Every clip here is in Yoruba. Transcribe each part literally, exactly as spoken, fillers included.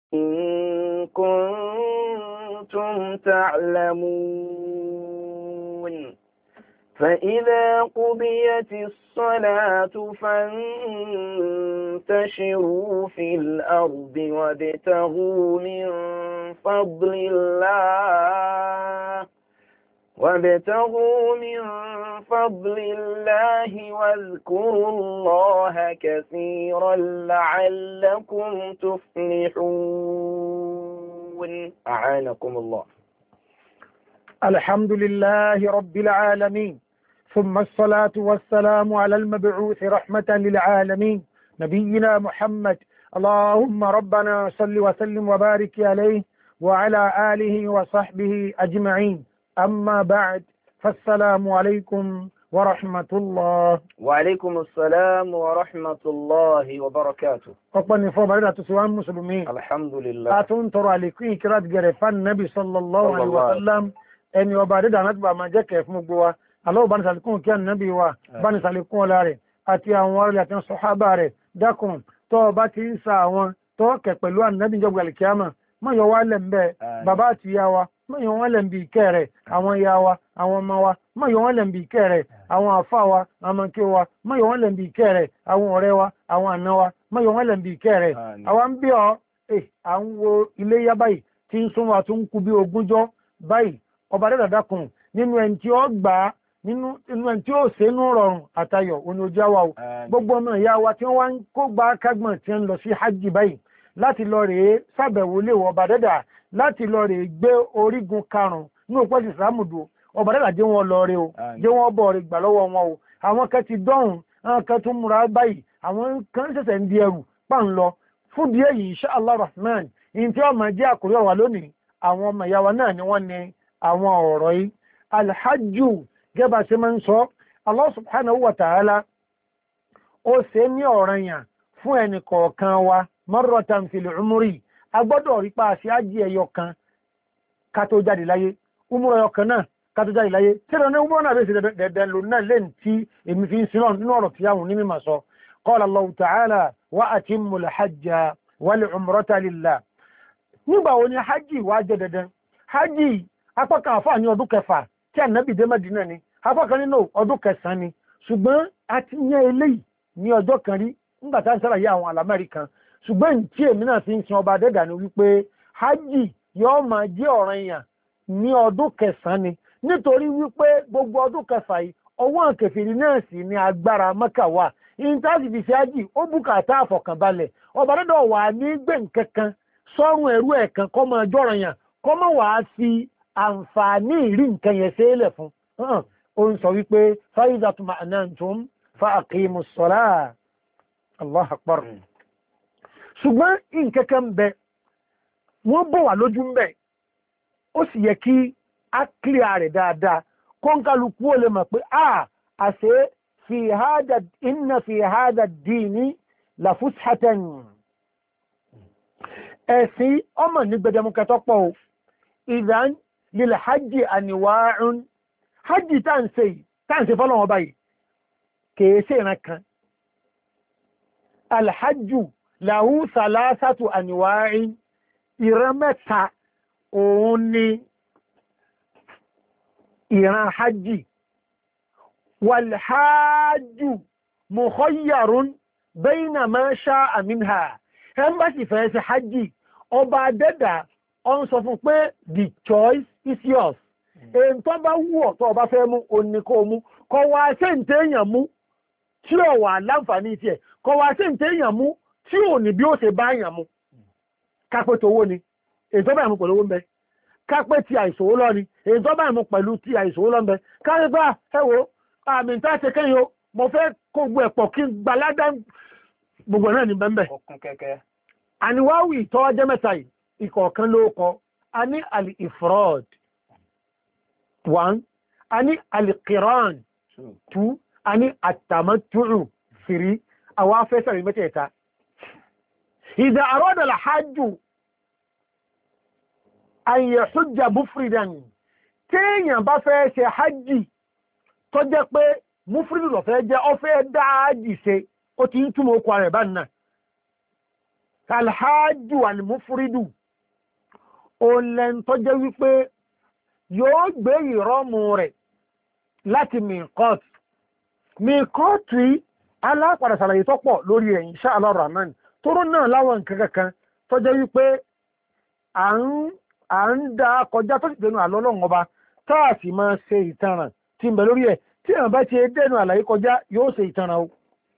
إن كنتم تعلمون فإذا قضيت الصلاة فانتشروا في الأرض وابتغوا من فضل الله وابتغوا من فضل الله واذكروا الله كثيرا لعلكم تفلحون. أعانكم الله. الحمد لله رب العالمين، ثم الصلاة والسلام على المبعوث رحمة للعالمين نبينا محمد. اللهم ربنا صل وسلم وبارك عليه وعلى آله وصحبه أجمعين. أما بعد، فالسلام عليكم ورحمة الله. وعليكم السلام ورحمة الله وبركاته. أقبل نفو بريدة سوان مسلمين. الحمد لله. أتون ترى لكي كرات جرفان النبي صلى الله عليه وسلم ẹni ọba dídà láti bá máa jẹ́ kẹ̀ fún gbogbo wa. Aláwọ̀ bá ní sàlékún kí ànábì wa bá ní sàlékún ọlá rẹ̀ àti àwọn ọ̀rẹ́lẹ̀ àti sọ̀hábà rẹ̀. Dákun tó bá ti ń sa àwọn tó kẹ̀ pẹ̀lú ànábì jọ́gbà alìkíyàmà má yọ wá lẹ̀ ń bẹ́ bàbá àti ìyá wa, má yọ wọ́n lẹ̀ ń bí ìkẹ́ rẹ̀, àwọn ìyá wa àwọn ọmọ wa má yọ wọ́n lẹ̀ ń bí ìkẹ́ rẹ̀, àwọn àfà wa àwọn kí wa má yọ wọ́n lẹ̀ ń bí ìkẹ́ rẹ̀, àwọn ọ̀rẹ́ wa àwọn àna wa má yọ wọ́n lẹ̀ ń bí ìkẹ́ rẹ̀. Àwa ń bí ọ à ń wo ilé yá báyìí tí ń súnmọ́ àtún kú bí ogúnjọ́ báyìí. Ọba dẹ́dà dákun nínú ẹni tí ó gbà á nínú ẹni tí ó ṣe nú rọrùn àtayọ̀ òní ojú àwa o. Gbogbo ọmọ ìyá wa tí wọ́n wá ń kó gba kágbọ̀n tí ń lọ sí hajj báyìí láti lọ rèé ṣàbẹ̀wò lé ọba dẹ́dà láti lọ rèé gbé orígun karùn-ún ní òpó ẹ̀sìn ìsìlámùdù. Ọba dẹ́dà jẹ́ wọn lọ rè o, jẹ́ wọn bọ̀ rè gbà lọ́wọ́ wọn o. Àwọn kan ti dọ́hùn, àwọn kan tún múra báyìí, àwọn kan ṣẹ̀ṣẹ̀ ń di ẹrù pà ń lọ. Fún díẹ̀ yìí insha Allah rahman ìyìn tí ọmọ jẹ́ àkórí ọ̀wà lónìí àwọn ọmọ ìyá wa náà ni wọ́n ní àwọn ọ̀rọ̀ yìí. Alhajju gẹ́bà ṣe máa ń sọ, Allah subhanahu wa ta'ala ó ṣe ní ọ̀ranyàn fún ẹnì kọ̀ọ̀kan wa marratan fil umri. A gbọ́dọ̀ rí pa àṣẹ ájì ẹyọ kan ká tó jáde láyé, umura ẹyọ kan náà ká tó jáde láyé. Tí ìrọ̀lẹ́ umura náà bẹ́ẹ̀ sí dẹ̀dẹ̀ lò náà lẹ́yìn tí èmi fi ń sin náà nínú ọ̀rọ̀ tí àwọn onímọ̀ sọ. Qala Allahu ta'ala wa atimmul hajja wal umrata lillah. Nígbà wo ni hajji wá jẹ́ dandan? Hajji apákan àfáà ní ọdún kẹfà tí ànábì dé Mẹ́dínà ni, apákan nínú ọdún kẹsàn-án ni. Ṣùgbọ́n a ti yẹn eléyìí ní ọjọ́ kan rí nígbà tá ń sàlàyé àwọn àlámẹ́rì kan. Ṣùgbọ́n tí èmi náà fi ń sin ọba dẹ́gà ni wípé hajji yóò máa jẹ́ ọ̀ranyàn ní ọdún kẹsàn-án ni, nítorí wípé gbogbo ọdún kẹfà yìí ọwọ́ kèfèrí náà sì ní agbára Mẹ́kà wà. Ìntàsì fi ṣe hajji ó bùkátà àfọ̀kànbalẹ̀. Ọba dẹ́dọ̀ wà ní gbẹ̀ǹkankan sọ́run ẹ̀rú ẹ̀kan kọ́ máa jọ́ranyàn kọ́ máa wà á fi àǹfààní ìrí nǹkan yẹn ṣẹlẹ̀ fún. Ó ń sọ wípé fa'idha tuma'nantum faqimus salah. Allahu akbar. Ṣùgbọ́n nǹkankan bẹ wọ́n bọ̀ wà lójú ń bẹ̀, ó sì yẹ kí a kílíà rẹ̀ dáadáa kọ́nkálukú ó lè mọ̀ pé a àṣẹ fi hada inna fi hada dini la fushatan. Ẹ̀sìn ọmọ ní gbẹdẹmukẹtọ́ pọ̀ o. Ìdán lílẹ̀ hajji àníwáàrùn hajji táǹsẹ̀ fọ́lọ̀wọ̀ báyìí kèèsè ìran kan. Alhajju lahu salasatu àníwáàrin ìran mẹ́ta òun ni ìran hajji. Walhajju mukhayyarun bayna ma sha'a minha. Ẹmbásì fẹ́ sí hajji ọba dẹ́dà ọ ń sọ fún pé the choice is yours. Èyí tó bá wù ọ́ tó ọba fẹ́ mú òní kó mú, kọ wá sí ń tẹ́yàn mú tí ó wà láǹfààní tí ẹ̀, kọ wá sí ń tẹ́yàn mú tí ò ní bí ó ṣe bá yàn mú. Kápẹ́ tó owó ni èyí tó bá yàn mú pẹ̀lú owó ń bẹ, kápẹ́ ti àìsòwò lọ ni èyí tó bá yàn mú pẹ̀lú ti àìsòwò lọ ń bẹ. Kápẹ́ bá ẹwò àmì tá ṣe kẹ́yìn o mo fẹ́ kó gbọ́ ẹ̀pọ̀ kí gbaládá gbogbo náà ní bẹ́ẹ̀. Àníwáwì tọ́ jẹ́ mẹ́ta yìí ìkọ̀ọ̀kan ló kọ. A ní al-ifrad one, a ní al-qiran two, a ní at-tamattu three. Àwọn afẹ́sẹ̀ rí mẹ́tẹ̀ẹ̀ta. Idha arada al-hajju an yahujja mufridan. Téèyàn bá fẹ́ ṣe hajji tó jẹ́ pé mufridu ló fẹ́ jẹ́ ó fẹ́ dá hajji ṣe, ó ti ń túmọ̀ okùn rẹ̀ bá náà. alhájú alìmúfúrídù olẹ́n tó jẹ́ wípé yóò gbé ìrọ́mù rẹ̀ láti mìkọ́t mìkọ́t rí alápàdà sàlàyé tó pọ̀ lórí ẹ̀ insha Allah rahman tóró náà láwọn nǹkan kankan tó jẹ́ wípé à ń dá kọjá tó sì dẹnu àlọ́lọ́run ọba táà sì máa ṣe ìtanràn tí ń bẹ lórí ẹ̀ tí àwọn bá ti dẹnu àlàyé kọjá yóò ṣe ìtanràn o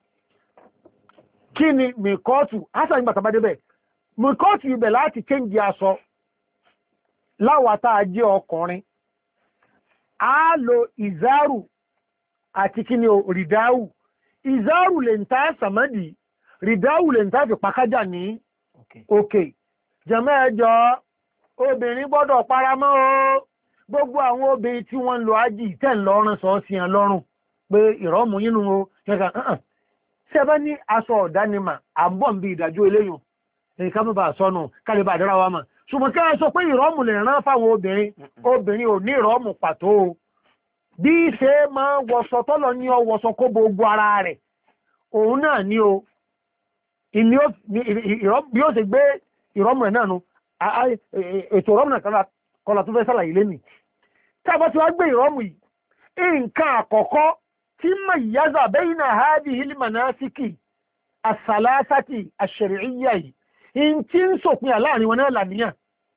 kí ni mìkọ́tù ásà nígbà tàbá débẹ̀ mìkọ́tù ibẹ̀ láti kéǹjì aṣọ láwàtá ajé ọkùnrin a lo ìzárù àti kí ni o rìdáwù ìzárù lè ń ta sàmádì rìdáwù lè ń ta fi pàkájà ní òkè jẹ́mọ́ ẹjọ́ obìnrin gbọ́dọ̀ paramọ́ o gbogbo àwọn obìnrin tí wọ́n ń lo ájì tẹ́ lọ́rùn sọ sí ẹ̀ lọ́rùn pé ìrọ́mù yínú o ṣẹ́ka ṣe bá ní aṣọ ọ̀dánimà àbọ̀ ń bí ìdájọ́ eléyìn èyíká mọ́ bá sọ́nù kálíbà àdára wa mà ṣùgbọ́n kí a sọ pé ìrọ́mù lè rán fáwọn obìnrin obìnrin ò ní ìrọ́mù pàtó o bí ṣe máa wọ̀sọ tọ́lọ ní ọwọ́sọ kó gbogbo ara rẹ̀ òun náà ní o bí ó ṣe gbé ìrọ́mù rẹ̀ náà nu ètò ìrọ́mù náà kọlà tó fẹ́ sálàyé lé mi tí a bá ti wá gbé ìrọ́mù yìí nǹkan àkọ́kọ́ tí mọ̀ yáza bẹ́yìnà hádì hilma náà síkì àsàlásátì àṣẹ̀rìíyà yìí in tí ń sòpin àláàrin wọn náà làníyàn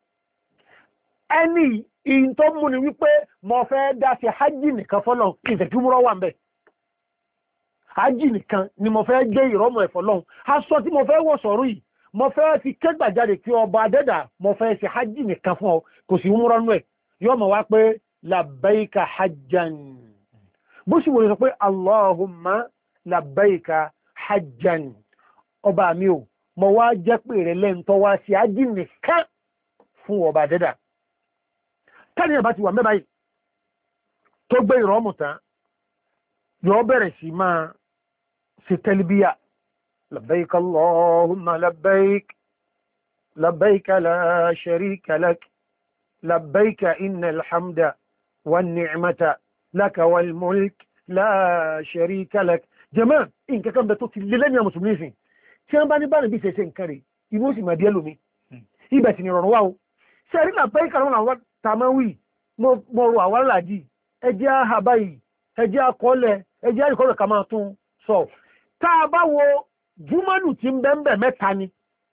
ẹni in tó mú ni wípé mo fẹ́ dá sí hajji nìkan fọ́lọ́n ìfẹ̀túmúrọ́ wà ń bẹ̀ hajji nìkan ni mo fẹ́ gbé ìrọ́mù ẹ̀fọ́lọ́n aṣọ tí mo fẹ́ wọ̀ sọ̀rọ̀ yìí mo fẹ́ fi kẹ́gbàjáde kí ọba adẹ́dà mo fẹ́ sí hajji nìkan fún ọ kò sí múrọ́ nú ẹ̀ yóò mọ̀ wá pé labbaika hajjan bó sì wòye sọ pé allahumma labbaika hajjan ọba mi ò mo wá jẹ́ pé rẹ̀ lẹ́ntọ́ wá sí hajji nìkan fún ọba adẹ́dà tẹ́lẹ̀ bá ti wà mẹ́bàá yìí tó gbé ìrọ́mù tán yóò bẹ̀rẹ̀ sí máa ṣe tẹ́lbíyà labbaik allahumma labbaik labbaik la sharika lak labbaik innal hamda wan ni'mata laka wal mulk la sharika lak jama in ka kan da to ti lele ni musulmi sin tí an bá ní bá ní bí ṣe ṣe nǹkan rẹ̀ inú sì máa díẹ̀ lómi ibẹ̀ sì ni rọrùn wá o ṣe rí labbaik àwọn tàmáwì mo rò àwọn aláàjì ẹjẹ́ àhàbá yìí ẹjẹ́ àkọọ́lẹ̀ ẹjẹ́ àríkọ́lẹ̀ ká máa tún sọ tá a bá wo júmọ́lù tí ń bẹ́ẹ̀ mẹ́ta ni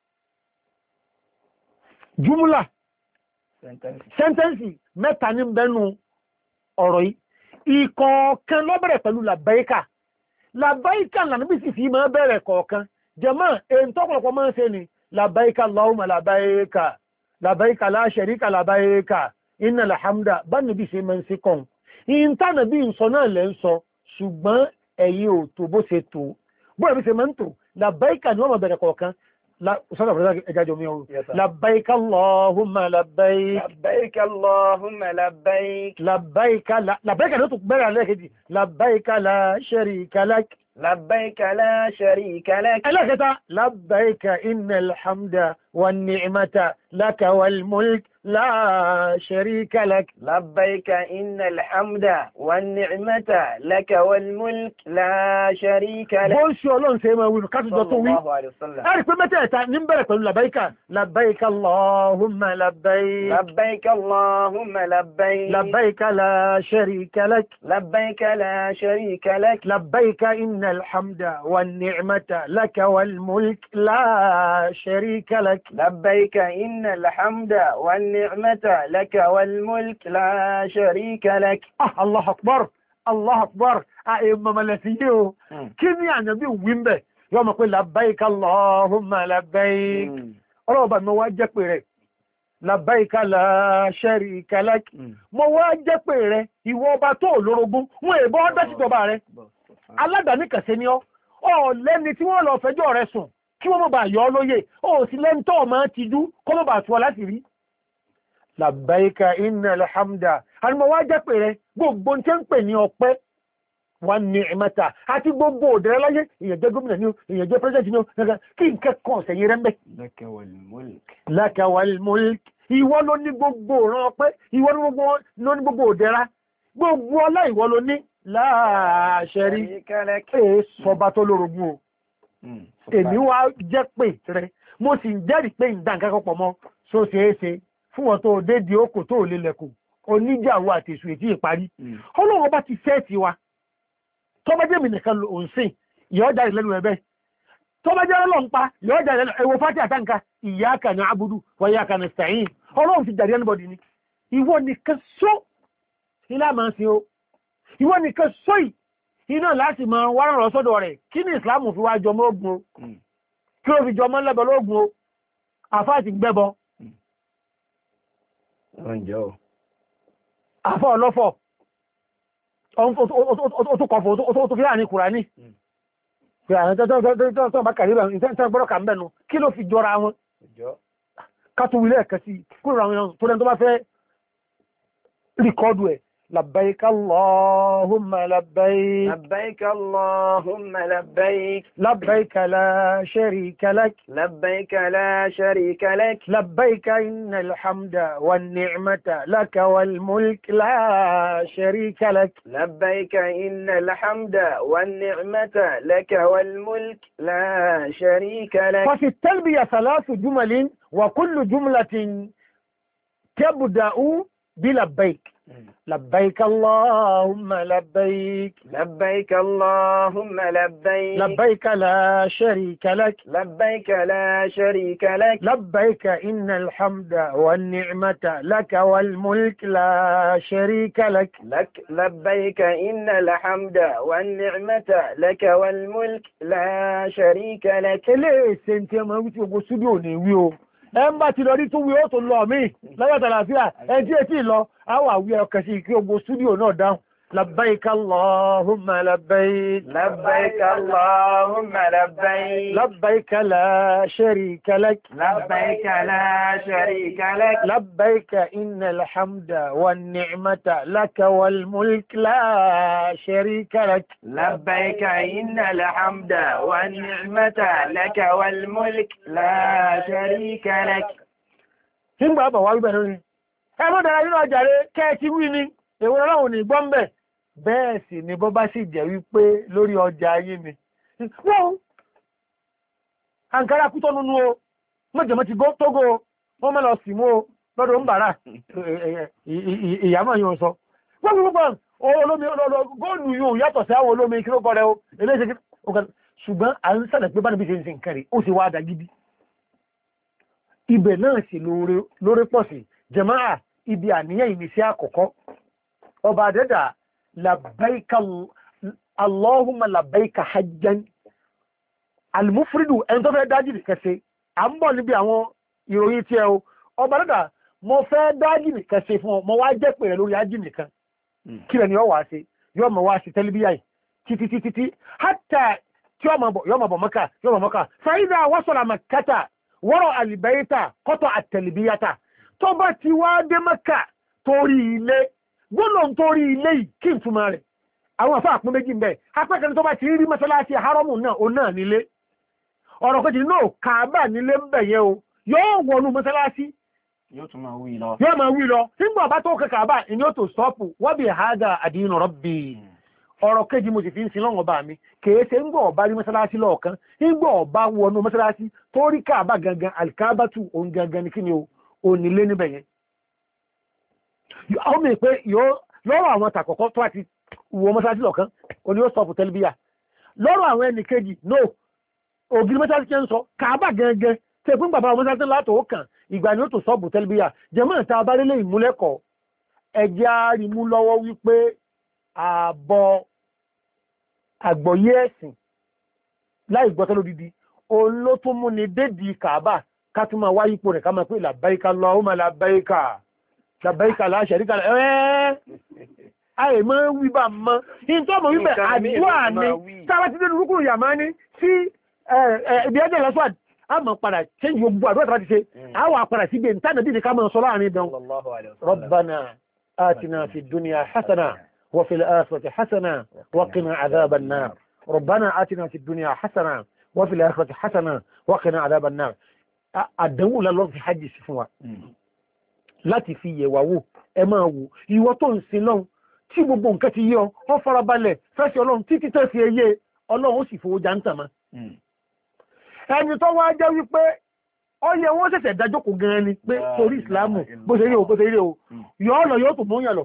júmúlà sẹ́ntẹ́nsì mẹ́ta ní bẹ́nu ọ̀rọ̀ yìí ìkọ̀ọ̀kan ló bẹ̀rẹ̀ pẹ̀lú làbáíkà làbáíkà lànàbí sì fi máa bẹ̀rẹ̀ kọ̀ọ̀kan jẹ́mọ́ èyí tọ́pọ̀lọpọ̀ máa ń ṣe ni làbáíkà Allahumma làbáíkà làbáíkà la sharika làbáíkà iná alhamda bá níbi ṣe mẹ́ sí kan in tánà bí n sọ náà lẹ́ ń sọ ṣùgbọ́n ẹ̀yin ò tó bó ṣe tó bó ẹ̀bí ṣe mẹ́ ń tó labbaika ni wọ́n mọ̀ bẹ̀rẹ̀ kọ̀ọ̀kan sọ́dọ̀ fún ẹjájọ mi ọrùn labbaika Allahumma labbaik labbaika Allahumma labbaik labbaika labbaika ni ó tó bẹ̀rẹ̀ alẹ́kejì labbaika la sharika lak labbaik la sharika lak ẹlẹ́kẹta labbaika innal hamda wan ni'mata laka wal mulk لا شريك لك لبيك إن الحمد والنعمة لك والملك لا شريك لك بول شو الله سيما وينو كاتو دوتو وي الله عليه وسلم أعرف متى تا نمبرك لبيك لبيك اللهم لبيك لبيك اللهم لبيك لبيك لا شريك لك لبيك لا شريك لك لبيك إن الحمد والنعمة لك والملك لا شريك لك لبيك إن الحمد والنعمة النعمة لك والملك لا شريك لك آه الله أكبر الله أكبر أئمة ملسيه كيف يعني بي وينبه يوم أقول لبيك اللهم لبيك ربا مواجك بيري لبيك لا شريك لك مواجك بيري ìwọba tó lórogún wọn èbọ́ ọdọ́ sí jọba rẹ̀ aládàáni kẹsẹ̀ ni ọ́ ọ lẹ́ni tí wọ́n lọ fẹjọ́ rẹ̀ sùn kí wọ́n mọ̀ bá yọ ọ́ lóye ó sì lẹ́ni tó máa ti dú kọ́ mọ̀ bá tú ọ láti rí labbaika innal hamda àrímọ̀ wá jẹ́ pé rẹ gbogbo tí ń pè ní ọpẹ́ wà ní ìmẹ́ta àti gbogbo òdẹ̀rẹ́ láyé èyàn jẹ́ gómìnà ní o èyàn jẹ́ president ní o kí n kẹ́kọ̀ọ́ sẹ̀yìn rẹ̀ mẹ́ laka wal mulk laka wal mulk ìwọ ló ní gbogbo ọ̀ràn ọpẹ́ ìwọ ló ní gbogbo òdẹ̀ra gbogbo ọlá ìwọ ló ní la sharika lak sọba tó lórogún o èmi wá jẹ́ pé rẹ mo sì ń jẹ́rìí pé ìdá nǹkan kan pọ̀ mọ́ so ṣeé ṣe fún wọn tó dé di okò tó lè lẹ̀kùn oníjàwó àti èṣù ètí ìparí ọlọ́run ọba ti sẹ́ẹ̀tì wa tó bá jẹ́ mi nìkan ló ń sìn ìyọ́ jáde lẹ́nu ẹ̀bẹ́ tó bá jẹ́ ọlọ́run pa ìyọ́ jáde lẹ́nu ẹ̀wọ̀ fátì àtàǹkà iyyaka na'budu wa iyyaka nasta'in ọlọ́run ti jáde anybody ni ìwọ nìkan só ilá máa ń sin o ìwọ nìkan só yìí iná láti máa wá rán sọ́dọ̀ rẹ̀ kí ni ìsìláàmù fi wá jọmọ́ ogun o kí ó fi jọmọ́ lẹ́bọ̀ lógun o àfáà ti gbẹ́bọ àfọ́ ọlọ́fọ́ ó tó kọfọ́ ó tó fi láàrin Kùránì pé àwọn tẹ́tọ́ bá kàrí bẹ̀rẹ̀ ìtẹ́ gbọ́dọ̀ kà ń bẹ̀nu kí ló fi jọra wọn kátó wílẹ̀ ẹ̀kẹ́ sí kúrò àwọn èèyàn tó dẹ́n tó bá fẹ́ rìkọ́dù ẹ̀ labbaik Allahumma labbaik labbaik Allahumma labbaik labbaik la sharika lak labbaik la sharika lak labbaik innal hamda wan ni'mata laka wal mulk la sharika lak labbaik innal hamda wan ni'mata laka wal mulk la sharika lak. ففي التلبية ثلاث جمل وكل جملة تبدأ بلبيك لبيك اللهم لبيك لبيك اللهم لبيك لبيك لا شريك لك لبيك لا شريك لك لبيك إن الحمد والنعمة لك والملك لا شريك لك لك لبيك إن الحمد والنعمة لك والملك لا شريك لك. eléyìí ṣe ń tẹ́ ọmọ wípé ogun súdíò ní wí o ẹ ń bá ti lọ rí tó wí ó tó lọ mí lọ́yọ̀ tàlàfíà ẹ tí ètí lọ àwọn àwí ọkẹ̀ sí kí ogun súdíò náà dáhùn labbaik Allahumma labbaik labbaik Allahumma labbaik labbaik la sharika lak labbaik la sharika lak labbaik innal hamda wan ni'mata laka wal mulk la sharika lak labbaik innal hamda wan ni'mata laka wal mulk la sharika lak. nígbà bọ̀ wá wíbẹ̀ lórí ẹ mọ́ dára nínú ọjà rẹ̀ kẹ́ẹ̀kí wí ni èwo ọlọ́run ní gbọ́m̀bẹ̀ bẹ́ẹ̀ sì ni bọ́ bá sì jẹ́ wípé lórí ọjà ayé mi wọ́n àǹkárá kú tọ́nu nú o mọ́jọ̀mọ́ ti tógó wọ́n mọ́ lọ sí mú o lọ́dọ̀ ń bàrà ìyàmọ̀ yóò sọ wọ́n gbogbo olómi góòlù yóò yàtọ̀ sí àwọn olómi kí ló kọ́ rẹ o eléṣẹ́ ṣùgbọ́n à ń sàlẹ̀ pé bá níbi ṣe ń sin nǹkan rẹ̀ ó sì wá dagidi ibẹ̀ náà sì lórí pọ̀ sí jàmáà ibi àníyàn ìmísí àkọ́kọ́ ọba àdẹ́dà labbaika Allahumma labbaika hajjan almufridu ẹni tó fẹ́ dájì nìkan ṣe à ń bọ̀ níbi àwọn ìròyìn tí ẹ o ọba àdẹ́dà mo fẹ́ dájì nìkan ṣe fún ọ mo wá jẹ́ pèrè lórí ájì nìkan kí lẹ́ni ọ wá ṣe yọ mọ̀ wá sí tẹ́lifíà yìí títí títí tí hátà tí yọ mọ̀ bọ̀ mọ́kà yọ mọ̀ mọ́kà fàídà wọ́sọ̀lá màkátà wọ́rọ̀ àlìbẹ́yìtà kọ́tọ̀ àtẹ̀lìbíyàtà tó bá ti wá dé mẹ́kà torí ilé gbọ́nà torí ilé yìí kí n túnmà rẹ̀ àwọn àfáà pín méjì mbẹ̀ apẹ́kẹ́ni tó bá ti rí mọ́sálásí haramu náà o náà nílé ọ̀rọ̀ kejì náà kàábà nílé ń bẹ̀ yẹ o yóò wọnú mọ́sálásí yóò tún máa wí lọ yóò máa wí lọ nígbà bá tó kẹ kàábà ìní ó tó sọ́ọ̀pù wọ́n bí hádà àdínà rọ́bì ọ̀rọ̀ kejì mo sì fi ń sin lọ́wọ́ bá mi kèé ṣe ń gbọ́ ọ̀bá rí mọ́sálásí lọ́ọ̀kan ń gbọ́ ọ̀bá wọnú mọ́sálásí tó rí kàábà gangan àlìkábàtù òun gangan ní kí ni o onílé níbẹ̀ yẹn àwọn mẹ́ pé lọ́rọ̀ àwọn tàkọ̀kọ́ tó àti wọ mọ́sálásí lọ́ọ̀kan oní ó sọ́ọ̀pù tẹ́lifíà lọ́rọ̀ àwọn ẹnì kejì no ògiri mọ́sálásí kẹ́ ń sọ kàábà gangan tẹ́ fún bàbá mọ́sálásí látò ó kàn ìgbà ni ó tó sọ́ọ̀pù tẹ́lifíà jẹ́mọ́ ìta abárélé ìmúlẹ́kọ̀ọ́ ẹjẹ́ àrímú lọ́wọ́ wípé ààbọ̀ àgbọ̀yé ẹ̀sìn láì gbọ́tọ́ lódìdí òun ló tún mú ni dédì kàábà ká tún máa wáyé ipò rẹ̀ ká máa pé làbáíkà Allahumma làbáíkà làbáíkà la sharika lak ẹ́ àì mọ́ wíbà mọ́ in tó mọ̀ wíbẹ̀ àdúrà ní sára ti dénú rúkúrù yàmá ní sí ibi ẹjẹ́ lọ́sọ́ a mọ̀ padà change gbogbo àdúrà tó bá ti ṣe àwọn àpàdà sí gbé tánà dídì ká mọ̀ sọ láàrin ìdán Rabbana atina fid dunya hasana wa fil akhirati hasana wa qina adhaban nar Rabbana atina fid dunya hasana wa fil akhirati hasana wa qina adhaban nar àdánwò lọ́lọ́ fi hajji sí fún wa láti fi yẹ̀wà wò ẹ máa wò ìwọ tó ń sin lọ́hun tí gbogbo nǹkan ti yọ ọ farabalẹ̀ fẹ́sí ọlọ́run títí tẹ́ fi ẹyẹ ọlọ́run ó sì fowó já ń tàmá ẹni tó wá jẹ́ wípé ọyẹ wọ́n ṣẹ̀ṣẹ̀ dájọ́ kò gan ni pé torí ìsìlámù bó ṣe rí o bó ṣe rí o yọ́ lọ yóò tó mú yàn lọ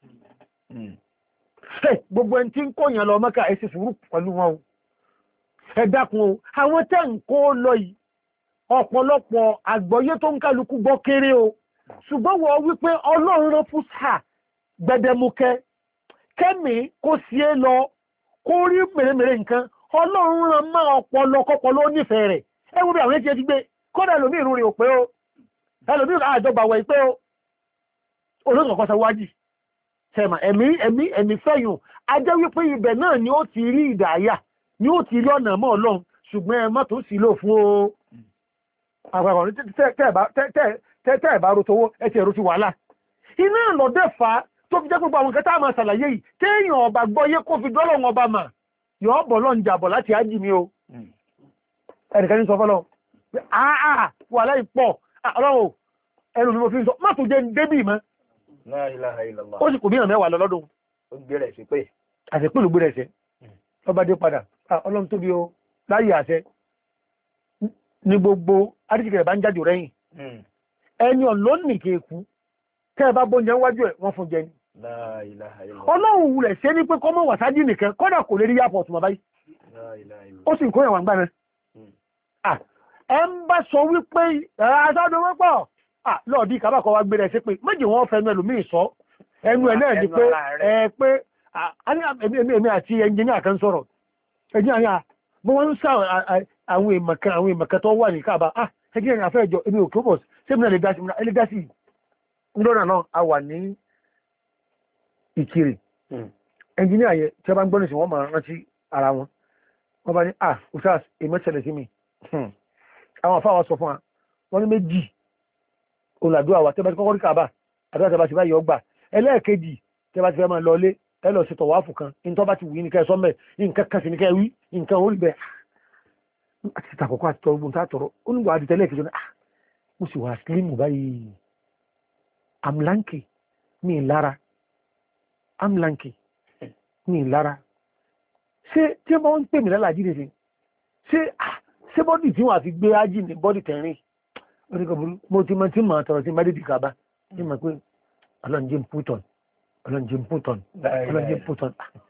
gbogbo ẹni tí ń kó yàn lọ Mẹ́kà ẹ ṣe sùúrù pẹ̀lú wọn o ẹ dákun o àwọn tẹ́ ń kó lọ yìí ọ̀pọ̀lọpọ̀ àgbọ́yé tó ń kálukú gbọ́ kéré o ṣùgbọ́n wọ́n wípé Ọlọ́run rán fúsà gbẹdẹmukẹ kẹ́mì kó sí é lọ kó rí mèremère nǹkan Ọlọ́run rán má ọpọlọ kọpọlọ nífẹ̀ẹ́ rẹ̀ ẹ wo bí àwọn ẹ̀jẹ̀ ti gbé kódà ẹlòmí ìrún rẹ̀ ò pé ó ẹlòmí àjọgbà wẹ̀ pé ó olóòsọ̀kọ́sọ wájì sẹ́mà ẹ̀mí ẹ̀mí ẹ̀mí fẹ́yùn ajẹ́ wípé ibẹ̀ náà ni ó ti rí ìdáyà ni ó ti rí ọ̀nà mọ́ Ọlọ́run ṣùgbọ́n ẹ má tó sì lò fún o àpapọ̀ tẹ́ ẹ̀bá ro tówó ẹ ti ẹ̀rọ ti wàhálà iná lọ́dẹ̀ fa tó fi jẹ́ gbogbo àwọn kẹta àmà ṣàlàyé yìí téèyàn ọba gbọ́yé kó fi dọ́lọ̀ wọn ọba mà yọ bọ̀ lọ́n jàbọ̀ láti ájì mi o ẹnìkan ní sọ fọ́lọ́ àà wà láì pọ̀ ọlọ́wọ́ ẹnu ni mo fi ń sọ má tó jẹ́ débì mọ́ La ilaha illallah. ó sì kò bí ìrànmẹ́ wà lọ́dún Ó gbẹ̀rẹ̀ sí pé. àti pé olùgbé rẹ̀ ṣe ọba dé padà ọlọ́run tóbi o láyé àṣẹ ní gbogbo adíjìkẹrẹ bá ń jáde rẹ́yìn ẹni ọ̀lọ́nì kéèkú tẹ́ ẹ bá bóúnjẹ wájú ẹ̀ wọ́n fún jẹ ni La ilaha illallah. ọlọ́run wulẹ̀ ṣe ní pé kọ́mọ̀ wàsájì nìkan kọ́dà kò lè rí airport mọ̀ báyìí La ilaha illallah. ó sì ń kó ẹ̀wà ń gbá náà ẹ ń bá sọ wípé aṣáájú wọn pọ̀ lọ́ọ̀dí kábàkọ́ wa gbé rẹ̀ sí pé méjì wọ́n fẹ́ mẹ́lò míì sọ ẹnu ẹ̀ náà di pé ẹ pé èmi àti ẹnjìníà kan sọ̀rọ̀ ẹnjìníà ni bó wọ́n ń sá àwọn ìmọ̀kan àwọn ìmọ̀kan tó wà ní káàbà ah ẹnjìníà afẹ́ ìjọ èmi ò kí ó bọ̀ sẹ́mi náà lè gásì lè gásì ńlọ́nà náà a wà ní Ìkirè ẹnjìníà yẹ tí a bá ń gbọ́ nísìn wọ́n máa rántí ara wọn wọ́n bá ní ah usas èmi ṣẹlẹ̀ sí mi àwọn afáwa sọ fún wa wọ́n ní méjì olàdúrà wa tẹ́bá ti kọ́kọ́ rí kàbà àdúrà tẹ́bá ti bá yọ gbà ẹlẹ́ẹ̀kejì tẹ́bá ti fẹ́ máa lọlé ẹ lọ sí tọ̀wáfù kan ní tọ́ bá ti wù ní kẹ́ sọ́mẹ̀ nǹkan kan sì ní kẹ́ wí nǹkan orí bẹ́ẹ̀ àti ìtàkọ́kọ́ àti tọrọ gbọ́ntà tọrọ ó ní wà á di tẹ́lẹ̀ kejì náà mo sì wà sílímù báyìí amlanke ní ìlara amlanke ní ìlara ṣé tí wọ́n ń pè mí lálàájì nìyẹn ṣé ṣé bọ́dì tí wọ́n àfi gbé ájì ní bọ́dì tẹ̀rín oníkọ̀bùrú mo ti mọ́ tí mọ̀ tọrọ sí mẹ́dìdì kàbá ní mọ̀ pé ọlọ́njẹ́ pútọ̀n ọlọ́njẹ́ pútọ̀n ọlọ́njẹ́ pútọ̀n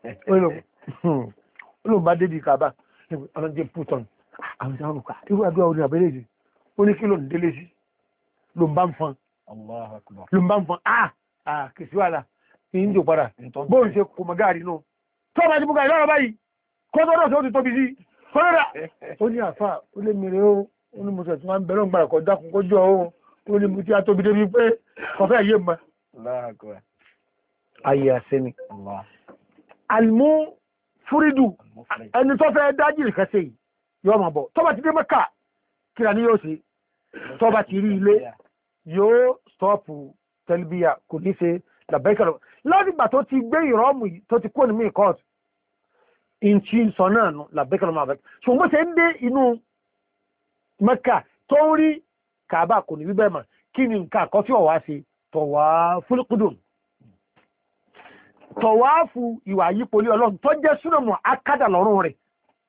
olóòbá dédì kàbá ọlọ́njẹ́ pútọ̀n àwọn ìṣẹ́ olùkà irú àdúrà orí àbẹ́lẹ̀ sí ó ní kí ló ń délé sí ló ń bá ń fọn ló ń bá ń fọn ah ah kìsí wàhálà kì í jò padà bóun ṣe kò mọ̀ gáàrí náà tó bá ti bú gáàrí lọ́rọ̀ báyìí kọ́tọ́rọ̀ tó ti tóbi sí kọ́lọ́dà ó ní àfà ó lé mèrè ó ó ní mo sọ tí wọ́n ń bẹ̀rẹ̀ ń gbàrà kọ́ dákun kó jọ ó ó ní mo ti á tóbi débi pé kọfẹ́ yé mọ́ ayé àṣẹ ni àlùmú fúrídù ẹni tó fẹ́ dájì nìkan ṣe yìí yóò máa bọ̀ tó bá ti dé Mẹ́kà kíra ní yóò ṣe tó bá ti rí ilé yóò stọ́ọ̀pù tẹlifíà kò ní ṣe làbẹ́kẹ̀rọ lọ́dìgbà tó ti gbé ìrọ́mù yìí tó ti kó ní mí kọ́ọ̀tù ìǹtí sọ náà nù làbẹ́kẹ̀rọ máa bẹ̀ ṣùgbọ́n ṣe ń dé inú Mẹ́kà tó ń rí Kàábà kò ní wíbẹ̀ mà kí ni nǹkan àkọ́sí ọ̀wá ṣe tọ̀wá fúlùkùdùn tọ̀wáàfù ìwà yípo lé Ọlọ́run tó jẹ́ súnàmù akádà lọ́rùn rẹ̀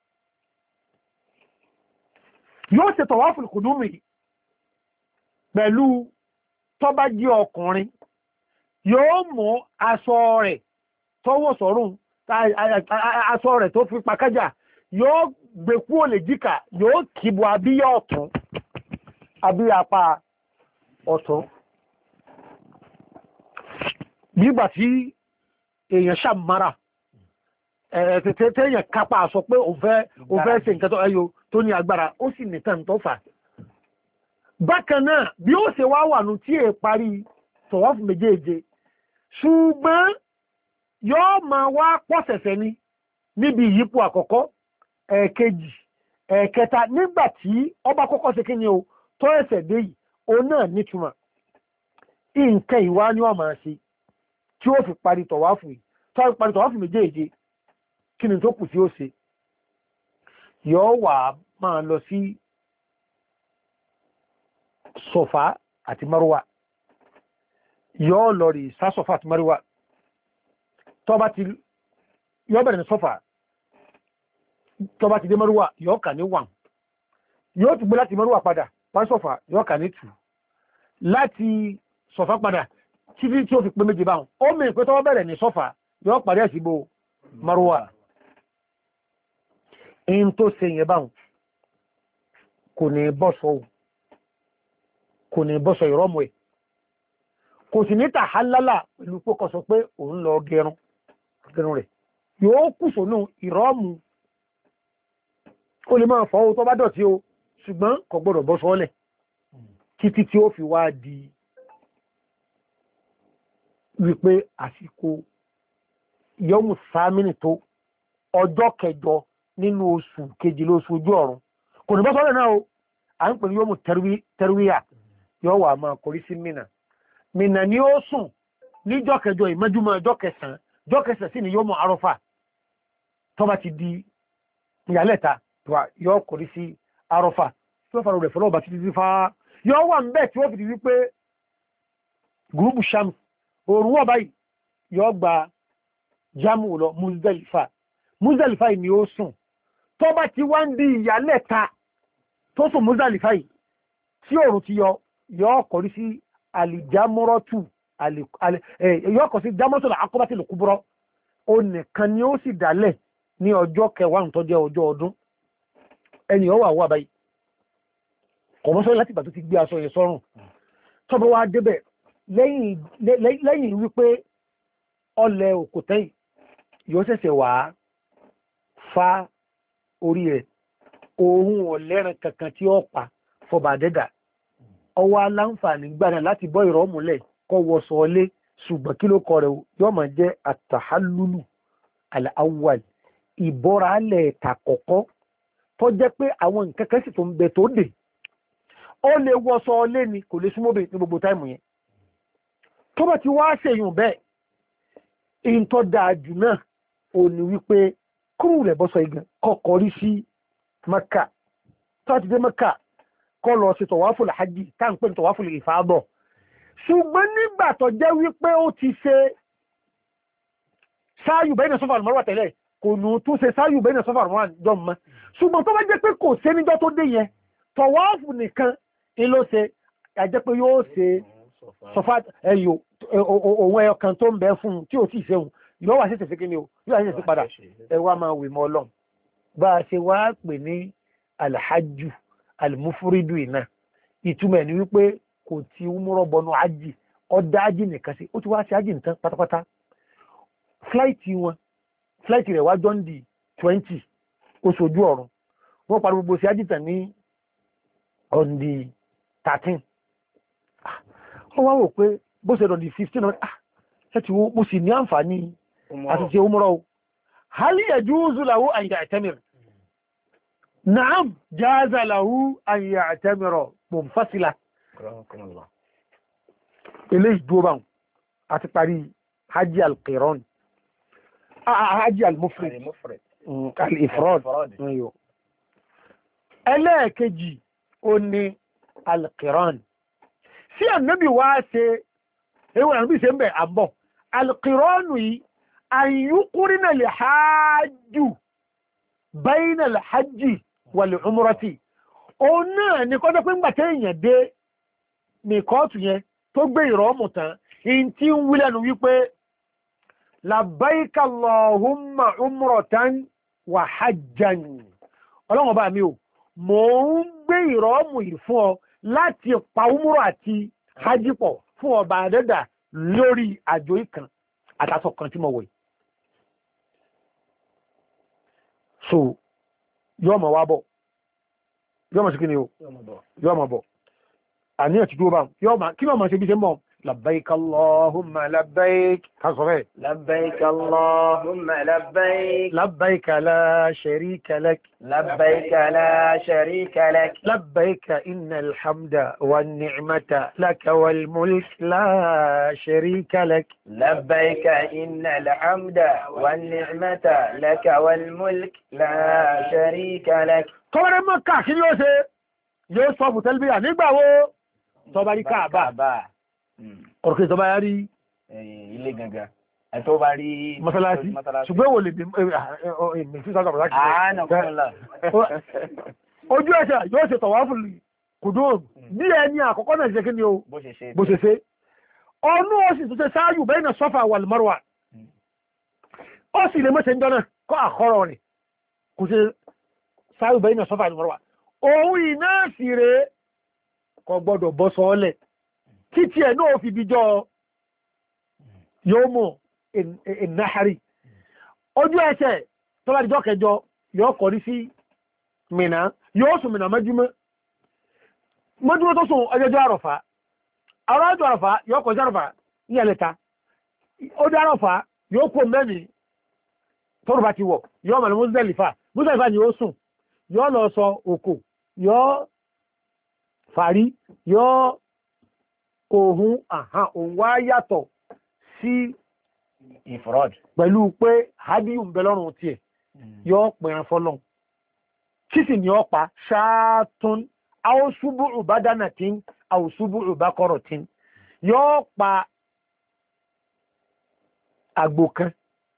yóò ṣe tọ̀wáàfù ìkùdùmí pẹ̀lú tó bá jẹ́ ọkùnrin yóò mú aṣọ rẹ̀ tó wọ̀ sọ́rùn aṣọ rẹ̀ tó fi pakájà yóò gbé kúrò lè jíkà yóò kìbò abíyá ọ̀tún abíyá apá ọ̀tún nígbà tí èèyàn ṣàmára ẹ̀ẹ̀tẹ̀tẹ̀ èèyàn kápá sọ pé òun fẹ́ ṣe nǹkan tó ẹyọ tó ní agbára ó sì nìkan tó fà bákan náà bí ó ṣe wá wà nù tí è parí tọ̀wọ́fù méjèèje ṣùgbọ́n yóò máa wá pọ̀sẹ̀sẹ̀ ni níbi ìyípo àkọ́kọ́ ẹ̀ẹ̀kejì ẹ̀ẹ̀kẹta nígbà tí ọba kọ́kọ́ ṣe kíni o tó ẹsẹ̀ dé yìí òun náà nítumọ̀ nǹkan ìwá ni wọ́n máa ṣe tí ó fi parí tọ̀wáfù yìí tó fi parí tọ̀wáfù méjèèje kí ni tó kù tí ó ṣe yóò wà máa lọ sí Sọ̀fà àti Márùwà yóò lọ rí sá Sọ̀fà àti Márùwà tó bá ti yóò bẹ̀rẹ̀ ní Sọ̀fà tó bá ti dé Márùwà yóò kà ní wàn yóò tún gbé láti Márùwà padà wá sọ̀fà yóò kà ní tù láti sọ̀fà padà títí tí ó fi pé méjì báwọn ó mìí pé tọ́wọ́ bẹ̀rẹ̀ ní sọ̀fà yóò parí ẹ̀sìgbò Marwa in tó ṣe yẹn báwọn kò ní bọ́sọ̀ kò ní bọ́sọ̀ ìrọ́mù ẹ̀ kò sì ní tàhálálà pẹ̀lú pé kó sọ pé òun lọ gẹrun gẹrun rẹ̀ yóò kù sónú ìrọ́mù ó lè máa fọ́ tó bá dọ̀tí o ṣùgbọ́n kò gbọ́dọ̀ bọ́sọ̀ ọlẹ̀ títí tí ó fi wá di wípé àsìkò yọmù sámínì tó ọjọ́ kẹjọ nínú oṣù kejìlá oṣù ojú ọ̀run kò ní bọ́sọ̀ ọlẹ̀ náà o à ń pè ní yọmù tẹrwíyà yóò wà máa kọrí sí Mínà Mínà ni ó sùn níjọ́ kẹjọ ìmọ́júmọ́ ọjọ́ kẹsàn-án ọjọ́ kẹsàn-án sí ni yóò mọ Àrọ́fà tó bá ti di ìyálẹ̀ta yóò kọrí sí Àrọ́fà tó fara rẹ̀ fọlọ́ ọba títí sí fáá yóò wà ń bẹ̀ tí ó fi di wípé gúrúbù Shams òòrùn wọ̀ báyìí yóò gba jámù lọ Muzdalifa Muzdalifa ni ó sùn tó bá ti wá ń di ìyálẹ̀ta tó sùn Muzdalifa yìí tí òòrùn ti yọ yóò kọrí sí alìjámọ́rọ́tù yóò kọ̀ sí jámọ́tò àkọ́bátì lòkúbọ́rọ́ ó nìkan ni ó sì dálẹ̀ ní ọjọ́ kẹwàá tó jẹ́ ọjọ́ ọdún ẹni ọwọ́ àwọ́ àbáyé kọ̀mọ́sọ́ láti ìgbà tó ti gbé aṣọ yẹn sọ́rùn tọ́bọ̀ wá débẹ̀ lẹ́yìn wípé ọlẹ̀ òkòtẹ́yìn yóò ṣẹ̀ṣẹ̀ wá fa orí rẹ̀ ohun ọ̀lẹ́rin kankan tí ó pa fọba dẹ́dà ọwọ́ aláǹfààní gbára láti bọ́ ìrọ́ múlẹ̀ kọ́ wọ sọ́ọ́lé ṣùgbọ́n kí ló kọ rẹ̀ yóò máa jẹ́ àtàhálùlù al-awwal ìbọ́ra alẹ̀ ẹ̀ta kọ̀kọ́ tó jẹ́ pé àwọn nǹkan kan sì tó ń bẹ tó dè ó lè wọ sọ́ọ́lé ni kò lè súnmọ́ bẹ́ẹ̀ ní gbogbo táìmù yẹn tó bá ti wá ṣèyùn bẹ́ẹ̀ èyí tó dáa jù náà ò ní wípé kúrú rẹ̀ bọ́sọ̀ igan kọ́kọ́ rí sí Mẹ́kà tó ti dé Mẹ́kà kọ́ lọ sí tọ̀wáfùlù hajj tá ń pè ní tọ̀wáfùlù ìfàdọ̀ ṣùgbọ́n nígbà tó jẹ́ wípé ó ti ṣe sáyù bẹ́ẹ̀nà sọ́fà àlùmọ́rọ̀ tẹ́lẹ̀ kò nù tún ṣe sáyù bẹ́ẹ̀nà sọ́fà àlùmọ́rọ̀ jọ mọ́ ṣùgbọ́n tó bá jẹ́ pé kò ṣe níjọ́ tó dé yẹn tọ̀wáfù nìkan ni ló ṣe àjẹ́ pé yóò ṣe sọ́fà ẹ̀yọ òun ẹyọ kan tó ń bẹ fún un tí ò tí ì ṣeun yóò wá sí ṣẹ̀ṣẹ̀ kí ni o yóò wá sí ṣẹ̀ṣẹ̀ padà ẹ wá máa wè mọ́ ọlọ́run bá a ṣe wá pè ní alhajju almufuridu iná ìtumọ̀ ní wípé kò tí umúrọ̀ bọnú ájì ọdá ájì nìkan sí ó ti wá sí ájì nìkan pátápátá fláìtì wọn fláìtì rẹ̀ wá jọ́ndì twenty oṣù ojú ọ̀run wọ́n parí gbogbo sí ájì tàn ní ọ̀ndì thirteen wọ́n wá wò pé bó ṣe dọ̀ndì fifteen ah ṣe ti wo mo sì ní àǹfààní àti ṣe umúrọ̀ o hal yajuzu lahu an ya'tamir نعم جاز له أن يعتمر منفصلة إليش دوبان أتقاري حج القيران حج المفرد المفرد الإفراد أيوه ألا كجي أني القيران سي النبي واسي هو النبي سيمبي أبو القيران أن يقرن الحاج بين الحج wàlẹ̀ umrati òun náà ní kọ́jọ́ pé ń gbà téèyàn dé ní kọ́ọ̀tù yẹn tó gbé ìrọ́mù tán in tí ń wílẹ̀nu wípé labbaika Allahumma umratan wa hajjan ọlọ́run ọba mi ò mò ń gbé ìrọ́mù yìí fún ọ láti pa umrọ̀ àti hajj pọ̀ fún ọba àdẹ́dà lórí àjò ìkan àtàsọ̀ kan tí mo wọ̀ yìí so yọ́ ma wá bọ̀ yọ́ ma sí kí ni o yọ́ ma bọ̀ àníyàn ti dúró bá yọ́ ma kí lọ́ ma ṣe bí ṣe mọ́ labbaik Allahumma labbaik kásọ̀rẹ́ labbaik Allahumma labbaik labbaik la sharika lak labbaik la sharika lak labbaik innal hamda wan ni'mata laka wal mulk la sharika lak labbaik innal hamda wan ni'mata laka wal mulk la sharika lak kọ́wọ́rẹ́ mọ́ káàkiri yóò ṣe yóò sọ bùtẹ́lbíyà nígbàwó tọbarí káàbà ọ̀rọ̀kẹ́ tọba yá rí ilé gangan ẹ̀tọ́ bá rí mọ́sálásí ṣùgbọ́n wò lè bí ojú ẹ̀ṣẹ̀ yóò ṣe tọ̀wáfù kùdùn bí ẹni àkọ́kọ́ náà ṣe kí ni o bó ṣe ṣe bó ṣe ṣe ọ̀nà ó sì tún ṣe sááyù bayna Safa wal Marwa ó sì lè mọ́ṣẹ́ jọ náà kọ́ àkọ́rọ̀ rẹ̀ kò ṣe sááyù bayna Safa wal Marwa òun iná sì rẹ̀ kò gbọ́dọ̀ bọ́ sọ́ọ́lẹ̀ títí ẹ̀ náà fi bíjọ́ yawmu an-nahri ojú ẹsẹ̀ tó bá dijọ́ kẹjọ yóò kọrí sí Mínà yóò sùn Mínà mọ́júmọ́ mọ́júmọ́ tó sùn ọjọ́jọ́ àrọ̀fà àwọn ọjọ́ àrọ̀fà yóò kọjá àrọ̀fà ní ẹlẹ́ta ó dá àrọ̀fà yóò kó mẹ́rin tọ́rọ̀ bá ti wọ̀ yóò mọ̀ ní Muzdalifa Muzdalifa ni ó sùn yóò lọ sọ òkò yóò fàrí yóò òhun àhán òun wá yàtọ̀ sí ìfọ́rọ̀d pẹ̀lú pé hádìí ń bẹ lọ́rùn tiẹ̀ yóò pẹ̀rẹ̀ fọ́lọ́n kí sì ni ó pa ṣáàtún àwòsúbù ìbádánàtín àwòsúbù ìbákọ̀rọ̀tín yóò pa àgbò kan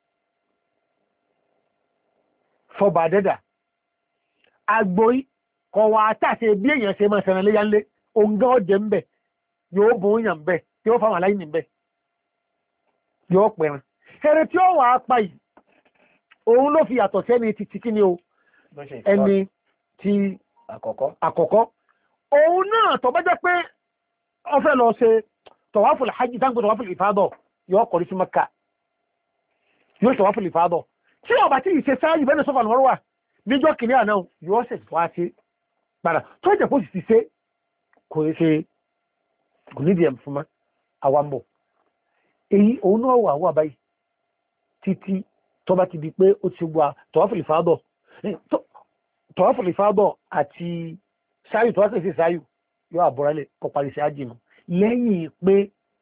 fọba dẹ́dà àgbò kọ̀wà àtàṣe bí èèyàn ṣe máa sẹ̀rẹ̀ léyánlé òǹgá ọjẹ́ ń bẹ̀ yóò bùn èèyàn ń bẹ̀ yóò fáwọn aláìní ń bẹ̀ yóò pẹ̀rẹ̀ ẹ̀rẹ̀ tí ó wà á pa yìí òun ló fi yàtọ̀ sẹ́ni ti ti kí ni o ẹni ti àkọ́kọ́ àkọ́kọ́ òun náà tó bá jẹ́ pé ó fẹ́ lọ ṣe tọ̀wáfùl hajj táǹkù tọ̀wáfùl ìfádọ̀ yóò kọ̀rí sí Mẹ́kà yóò tọ̀wáfùl ìfádọ̀ tí ó bá tí ìṣe sááyì bẹ́ẹ̀ Sọ́fà wal Marwa níjọ́ kìíní àná yóò ṣe tó á ṣe padà tó jẹ́ kó sì ti ṣe kò ṣe kò nídìí ẹ̀ fún ma àwọn bọ̀ èyí òun náà wà wà báyìí títí tó bá ti di pé ó ti wà tọ̀wáfùl ìfádọ̀ tọ̀wáfùl ìfádọ̀ àti sáyù tó wá sí sáyù yóò àbúrálẹ̀ kọ parí sí ájìmù lẹ́yìn pé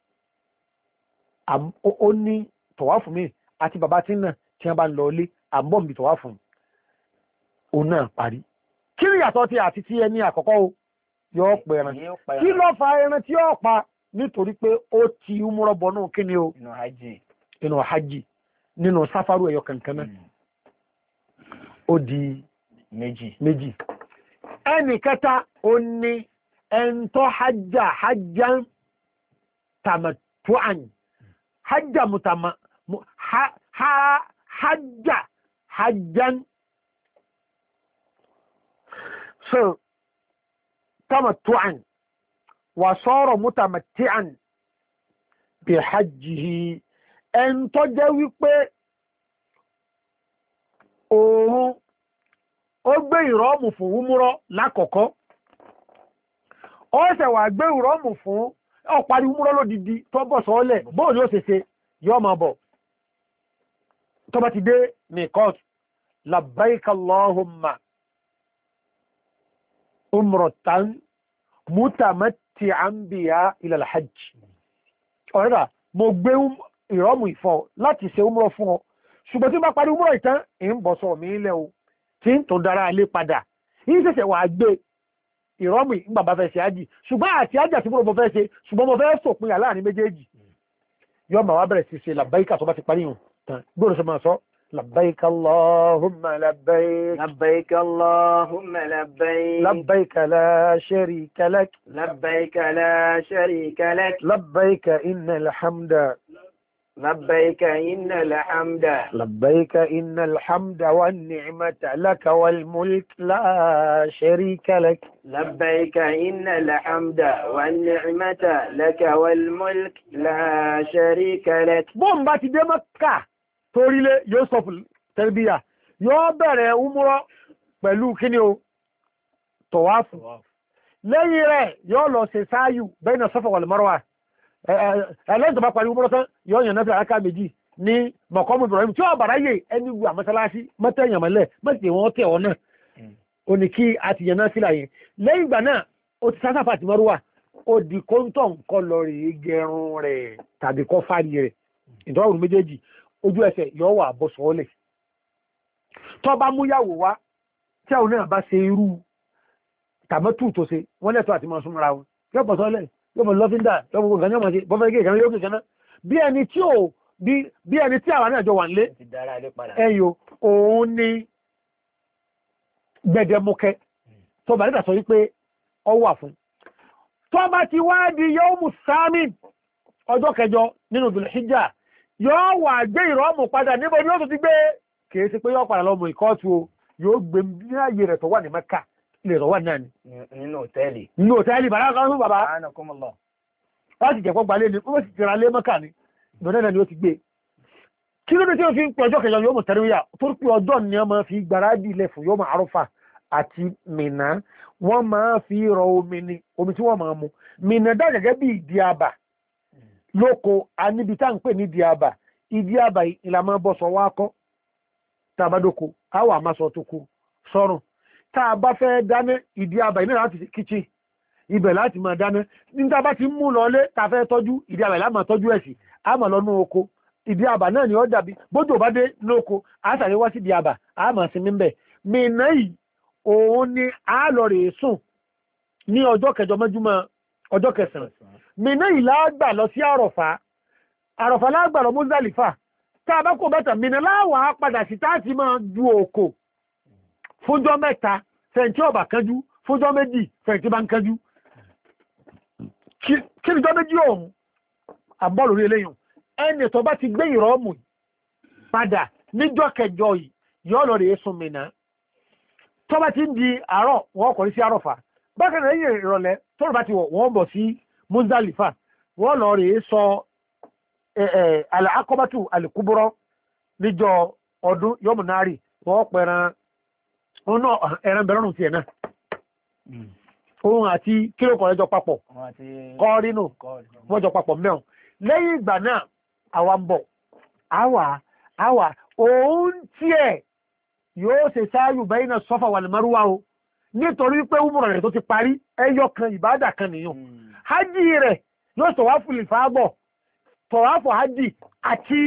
ó ní tọ̀wáfù mi àti bàbá tí náà tí wọ́n bá ń lọ ilé àbọ̀m̀bì tọ̀wáfù ó náà parí kí ni yàtọ̀ tí àti tí ẹni àkọ́kọ́ o yóò pẹ̀rẹ̀ kí ló fa ẹran tí yóò pa nítorí pé ó ti umrọ̀ bọ̀ náà kí ni o inú hajj nínú sáfárù ẹ̀yọ kankan náà ó di méjì méjì ẹni kẹta ó ní ẹntọ́ hajjá hajjá tamattu'an hajjá mutama ha hajjá hajján so tamattu'an wa sara mutamatti'an bi hajjihi ẹntọ́ jẹ́ wípé òun ó gbé ìrọ́mù fún umúrọ́ lákọ̀ọ́kọ́ ó ṣẹ̀ wà gbé ìrọ́mù fún ọparí umúrọ́ lódìdí tó bọ̀ sọ́ọ́lẹ̀ bóò ni ó ṣe ṣe yọ́ ma bọ̀ tó bá ti dé mikot labbaik Allahumma umratan mutamatti'an biha ila al-hajj ọ̀rẹ́dà mo gbé ìrọ́mù ìfọ́ láti ṣe umúrọ́ fún ọ ṣùgbọ́n tí bá parí umúrọ́ ìtàn ń bọ̀ sọ mí ilẹ̀ o tí ń tó dára alé padà yìí ṣẹ̀ṣẹ̀ wà gbé ìrọ́mù ìgbàbà fẹ́ ṣe ájì ṣùgbọ́n àti ájì àti múrò mo fẹ́ ṣe ṣùgbọ́n mo fẹ́ sòpin àláàrin méjèèjì yọ́ ma wá bẹ̀rẹ̀ sí ṣe làbáíkà tó bá ti parí hùn tán gbọ́dọ̀ sọ máa sọ لبيك اللهم لبيك لبيك اللهم لبيك لبيك لا شريك لك لبيك لا شريك لك لبيك إن الحمد لبيك إن الحمد لبيك إن الحمد والنعمة لك والملك لا شريك لك لبيك إن الحمد والنعمة لك والملك لا شريك لك بوم باتي دي مكة torílé yóò sọ tẹ́lbíyà yóò bẹ̀rẹ̀ umúrọ́ pẹ̀lú kíní o tọ̀wáfù lẹ́yìn rẹ̀ yóò lọ ṣe sáyù bayna Safa wal Marwa ẹlẹ́yìn tó bá parí umúrọ́ tán yóò yàn náà aká méjì ní mọ̀kọ́mù Ibrahim tí ó bàrá yè ẹni wù àmọ́sálásí mọ́tẹ̀yàmọ́lẹ̀ mọ́tẹ̀ wọ́n tẹ̀ ọ́ náà ó ní kí a ti yàn náà sílà yẹn lẹ́yìn ìgbà náà ó ti Safa àti Marwa ó di kóńtọ̀ nǹkan lọ rí gẹrun rẹ̀ tàbí kọ́ fárí rẹ̀ ìdọ́rùn méjèèjì ojú ẹsẹ̀ yọ wà bọ́ sọ́ọ́lẹ̀ tó bá múyàwó wá tí àwọn náà bá ṣe irú tàmọ́tù tó ṣe wọ́n lẹ́tọ́ àti máa súnmọ́ra wọn yóò bọ́ sọ́ọ́lẹ̀ yóò bọ́ lọ́fíńdà yóò bọ́ nǹkan yóò máa ṣe bọ́fẹ́ gé ìkànnì yóò kì kaná bí ẹni tí ò bí ẹni tí àwọn náà jọ wà nílé ẹyọ òun ni gbẹdẹmukẹ tó bá nígbà sọ wípé ọwà fún tó bá ti wá di yawmu samin ọjọ́ kẹjọ nínú Dhul Hijjah yóò wà gbé ìrọ́mù padà níbo ni ó tó ti gbé kìí sí pé yóò padà lọ́mọ ìkọ́tù o yóò gbé ní ààyè rẹ̀ tó wà ní Mẹ́kà ilé rọ̀ wà náà ni nínú hòtẹ́ẹ̀lì nínú hòtẹ́ẹ̀lì bàbá kan fún bàbá anakumullah wọ́n ti jẹ̀kọ́ gbalé ni ó sì tẹ̀ra lé Mẹ́kà ni ìbọ̀dẹ́ náà ni ó ti gbé kí ló dé tí ó fi ń pẹ ọjọ́ kẹjọ yóò mọ̀ tẹ́rẹ́wíyà tó pé ọjọ́ ni wọ́n máa fi gbáradì ilẹ̀ fún yóò máa Àrọ́fà àti Mínà wọ́n máa fi rọ omi ni omi tí wọ́n máa mu Mínà dá gẹ́gẹ́ bí ìdí àbà lóko a níbi tá ń pè ní ìdí àbà ìdí àbà ìlànà bọ́sọ̀ wá kọ́ tá a bá dóko a wà máa sọ tó kú sọ́run tá a bá fẹ́ dáná ìdí àbà ìnáà láti kíchìn ibẹ̀ láti máa dáná nígbà bá ti mú lọlé tá a fẹ́ tọ́jú ìdí àbà ìlànà tọ́jú ẹ̀sì a máa lọ nú oko ìdí àbà náà ni ó dàbí bójú bá dé lóko a sàré wá sí ìdí àbà a máa sinmi ń bẹ̀ Mínà yìí òun ni a lọ rè sùn ní ọjọ́ kẹjọ mọ́júmọ́ ọjọ́ kẹsàn-án Mínà yìí lágbà lọ sí Àrọ̀fà Àrọ̀fà lágbà lọ Muzdalifa tá a bá kó bẹ́tà Mínà láwàá padà sí táàtì máa du òkò fúnjọ́ mẹ́ta fẹ̀ǹtì ọ̀bà kanjú fúnjọ́ méjì fẹ̀ǹtì bá ń kanjú kí ni jọ́ méjì òun àbọ̀ lórí eléyìn ẹni tó bá ti gbé ìrọ́mù padà níjọ́ kẹjọ yìí yọ́ lọ rèé sùn Mínà tó bá ti ń di àárọ̀ wọ́n kọ̀rí sí Àrọ̀fà bákan náà lẹ́yìn ìrọ̀lẹ́ tó bá ti wọ̀ wọ́n bọ̀ sí Muzdalifa wọ́n lọ rèé sọ al-Aqabatu al-Kubra níjọ́ ọdún yọ́mù náírì wọ́n pẹ̀ràn ọ̀nà ẹ̀ràn bẹ̀rẹ̀ tiẹ̀ náà ohun àti kílòkọ̀ ẹjọ́ papọ̀ kọ́rínù wọ́n jọ papọ̀ mẹ́rin lẹ́yìn ìgbà náà àwa ń bọ̀ àwà àwà òun tiẹ̀ yóò ṣe sáyù bayna Safa wal Marwa o nítorí pé umrah rẹ̀ tó ti parí ẹyọ kan ìbádà kan nìyàn hajj rẹ̀ yóò tọ̀wáfù lè fàábọ̀ tọ̀wáfù hajj àti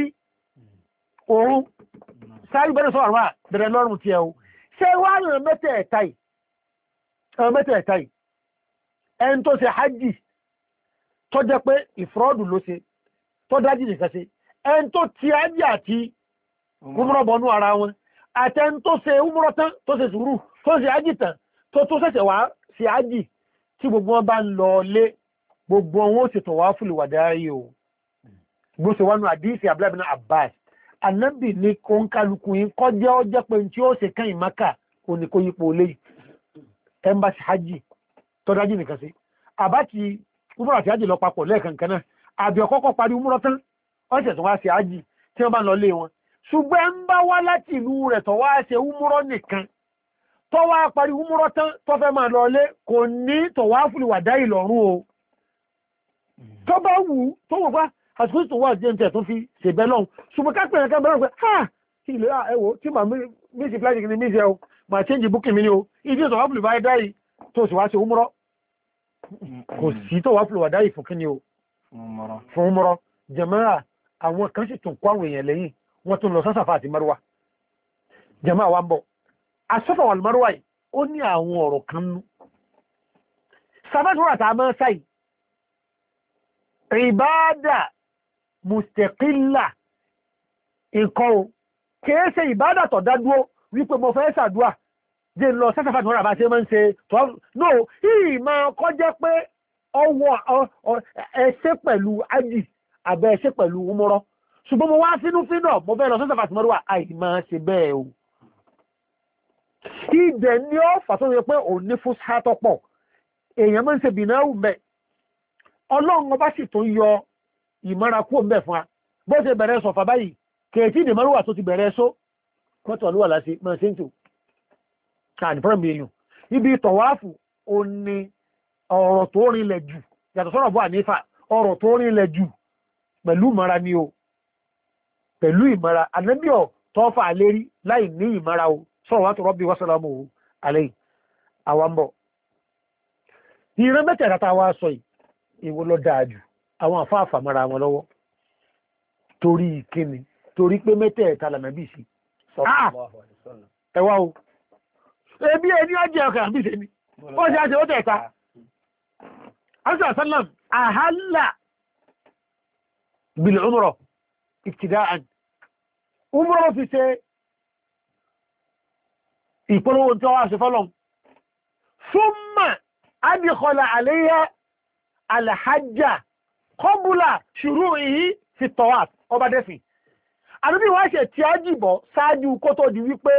òun sáyù bayna Safa wal Marwa bẹ̀rẹ̀ lọ́rùn tiẹ̀ o ṣé wá rẹ̀ mẹ́tẹ̀ẹ̀ta yìí mẹ́tẹ̀ẹ̀ta yìí ẹni tó ṣe hajj tó jẹ́ pé ìfrọ́dù ló ṣe tó dájì nìkan ṣe ẹni tó ti hajj àti umrah bọnú ara wọn àtẹni tó ṣe umrah tán tó ṣe sùúrù tó ṣe hajj tán tó tó ṣẹ̀ṣẹ̀ wá ṣe hajj tí gbogbo wọn bá ń lọ lé gbogbo wọn ó ṣe tawaful wada'i o bó ṣe wánú àdíìsì Abdullah ibn Abbas Ànábì ní kó ń kálukú yín kọjá ọjọ́ pé tí ó ṣe kán ìmáka òní kó yípo lé ẹmbàṣì hajj tó dájì nìkan sí àbáti umrah àti hajj lọ papọ̀ lẹ́ẹ̀kan kan náà àbí ọkọ́kọ́ parí umrah tán ọ̀sẹ̀ tó wá ṣe hajj tí wọ́n bá ń lọ lé wọn ṣùgbọ́n ń bá wá láti ìlú rẹ̀ tó wá ṣe umrah nìkan tó wá parí umrah tán tó fẹ́ máa lọ lé kò ní tawaful wada'i lọ́rùn o tó bá wù tó wù pa àsìkò tó wà jẹ́ ǹtẹ̀ tó fi ṣèbẹ́ lọ́hùn ṣùgbọ́n ká pẹ̀lú kan bẹ̀rẹ̀ pé ha kí ilé ẹwọ tí màá mí sí flight ní mísẹ̀ o màá change booking mi ni o ìdí tawaful wada'i tó sì wá ṣe umrah kò sí tawaful wada'i fún kí ni o fún umrah jàmáà àwọn kan sì tún kó àwọn èèyàn lẹ́yìn wọ́n tún lọ Safa àti Marwa jàmáà wa ń bọ̀ As-Safa wal Marwa yìí ó ní àwọn ọ̀rọ̀ kan nú sàbẹ́sọ̀rọ̀ àtàmọ́ sáì ìbádà mustaqilla nǹkan o kìí ṣe ìbádà tó dádúró wípé mo fẹ́ ṣàdúà jẹ́ lọ Safa àti Marwa bá ṣe máa ń ṣe tó no ìmọ̀ kọjẹ́ pé ọwọ́ ẹṣẹ́ pẹ̀lú ájì àbẹ́ ẹṣẹ́ pẹ̀lú umrah ṣùgbọ́n mo wá sínú fínà mo fẹ́ lọ Safa àti Marwa àìmọ̀ ṣe bẹ́ẹ̀ o ìdẹ̀ ni ó fàtó yẹ pé òun ní fún sátọ́pọ̀ èèyàn máa ń ṣe bìnáwù mẹ́ ọlọ́run ọba sì tó yọ ìmọ́ra kú mẹ́ fún wa bó ṣe bẹ̀rẹ̀ sọ̀fà báyìí kèétí ìdè mọ́rùwà tó ti bẹ̀rẹ̀ só kọ́tọ̀ olúwà láti máa ṣe ń tò àdìfọ́nàmì èèyàn ibi tọ̀wáàfù ó ní ọ̀rọ̀ tó rinlẹ̀ jù yàtọ̀ sọ́rọ̀ bọ́ ànífà ọ̀rọ̀ tó rinlẹ̀ jù pẹ̀lú ìmọ́ra ni o pẹ̀lú ìmọ́ra ànábíọ̀ tọ́fà lérí láì ní ìmọ́ra o sọ́rọ̀ wá tó rọ́bí wásàlámù alẹ́ àwambọ̀ ìran mẹ́tẹ̀ẹ̀ta tá wá sọ ìwọ lọ dáájú àwọn àfáàfà mara wọn lọ́wọ́ torí ìkíni torí pé mẹ́tẹ̀ẹ̀ta lànàbí sí ẹwà o ebi ẹni ọjẹ́ ọkà àbí ṣe ni ó ṣe àṣẹ ó tẹ̀ẹ̀ta asàlám àhálà bil umrah ibtida'an umrah fi ṣe ìpolówó tí wọ́n wá ṣe fọ́lọ́m súnmà adkhala alayha al-hajja qabla shuru'ihi fi at-tawaf ọba dẹ́sìn àdúgbì wọ́n ṣe tí a jìbọ̀ ṣáájú kó tó di wípé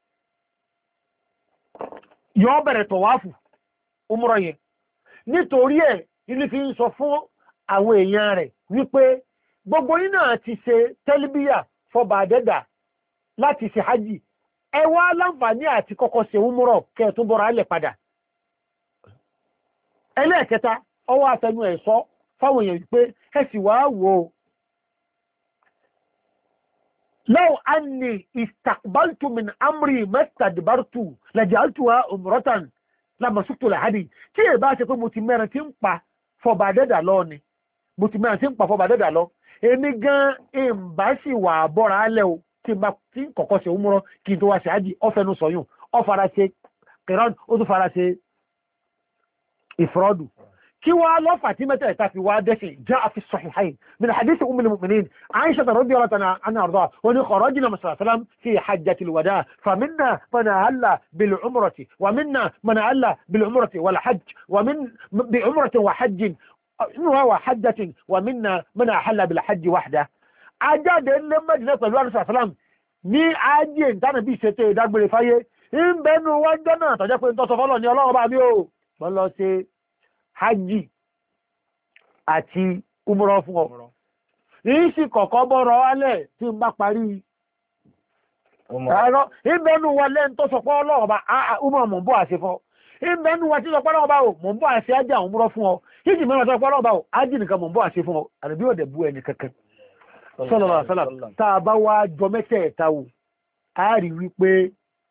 yọ́ bẹ̀rẹ̀ tọ̀wáfù umrọ̀ yẹn nítorí ẹ̀ ilé fi ń sọ fún àwọn èèyàn rẹ̀ wípé gbogbo yín náà ti ṣe tẹ́líbíyà fọba àdẹ́dà láti ṣe hajji ẹ wá láǹfààní àti kọ́kọ́ ṣe umrọ̀ kẹ́ tó bọ́ra alẹ̀ padà ẹlẹ́ẹ̀kẹta ọwọ́ àtẹnu ẹ̀ sọ fáwọn èèyàn wípé ẹ sì wá wò لو أني استقبلت من أمري ما استدبرت لجعلتها أمرة لما سكت لحدي tí ẹ bá ṣe pé mo ti mẹ́rin tí ń pa fọba dẹ́dà lọ ni mo ti mẹ́rin tí ń pa fọba dẹ́dà lọ èmi gan ìbá sì wà bọ́ra alẹ́ o tí n bá tí ń kọ̀kọ́ ṣe umrọ kí n tó wá ṣe ájì ọfẹnu sọyún ọ fara ṣe kìrán ó tún fara ṣe ìfọ́rọ́dù kí wá lọ́fà tí mẹ́tẹ̀ ẹ̀ta fi wá dẹ́sẹ̀ جاء في الصحيحين من حديث أم المؤمنين عائشة رضي الله عنها وارضاها وأن خرجنا مع صلى الله عليه وسلم في حجة الوداع فمنا من أهل بالعمرة ومنا من أهل بالعمرة والحج ومن بعمرة وحج وهو حجة ومنا من أهل بالحج وحده أجاد لما جنة الله صلى الله عليه وسلم ní ajé ìtànà bí ìṣètò ìdágbére fáyé ń bẹnu wájọ́ náà tọ́jọ́ pé ń tọ́sọ fọ́lọ̀ ní ọlọ́run bá mi ó mọ́ lọ sí hajji àti umrọ fún ọ. Ní sí kọ̀kọ́ bọ́rọ̀ alẹ́ tí ń bá parí ẹ̀rọ ìbẹ̀nù wa lẹ́n tó sọpọ̀ ọlọ́ọ̀bá umrọ mọ̀ bọ́ àṣẹ fọ́. Ìbẹ̀nù wa tí sọpọ̀ ọlọ́ọ̀bá ò mọ̀ bọ́ àṣẹ ajá umrọ fún ọ. Ìjì mẹ́rin sọpọ̀ ọlọ́ọ̀bá ò ájì nìkan mọ̀ bọ́ àṣẹ fún ọ. Àdàbí òdẹ̀ bú ẹni kankan. Sallallahu alaihi wasallam tá a bá wá jọ mẹ́tẹ̀ẹ̀ta wò, a rí wípé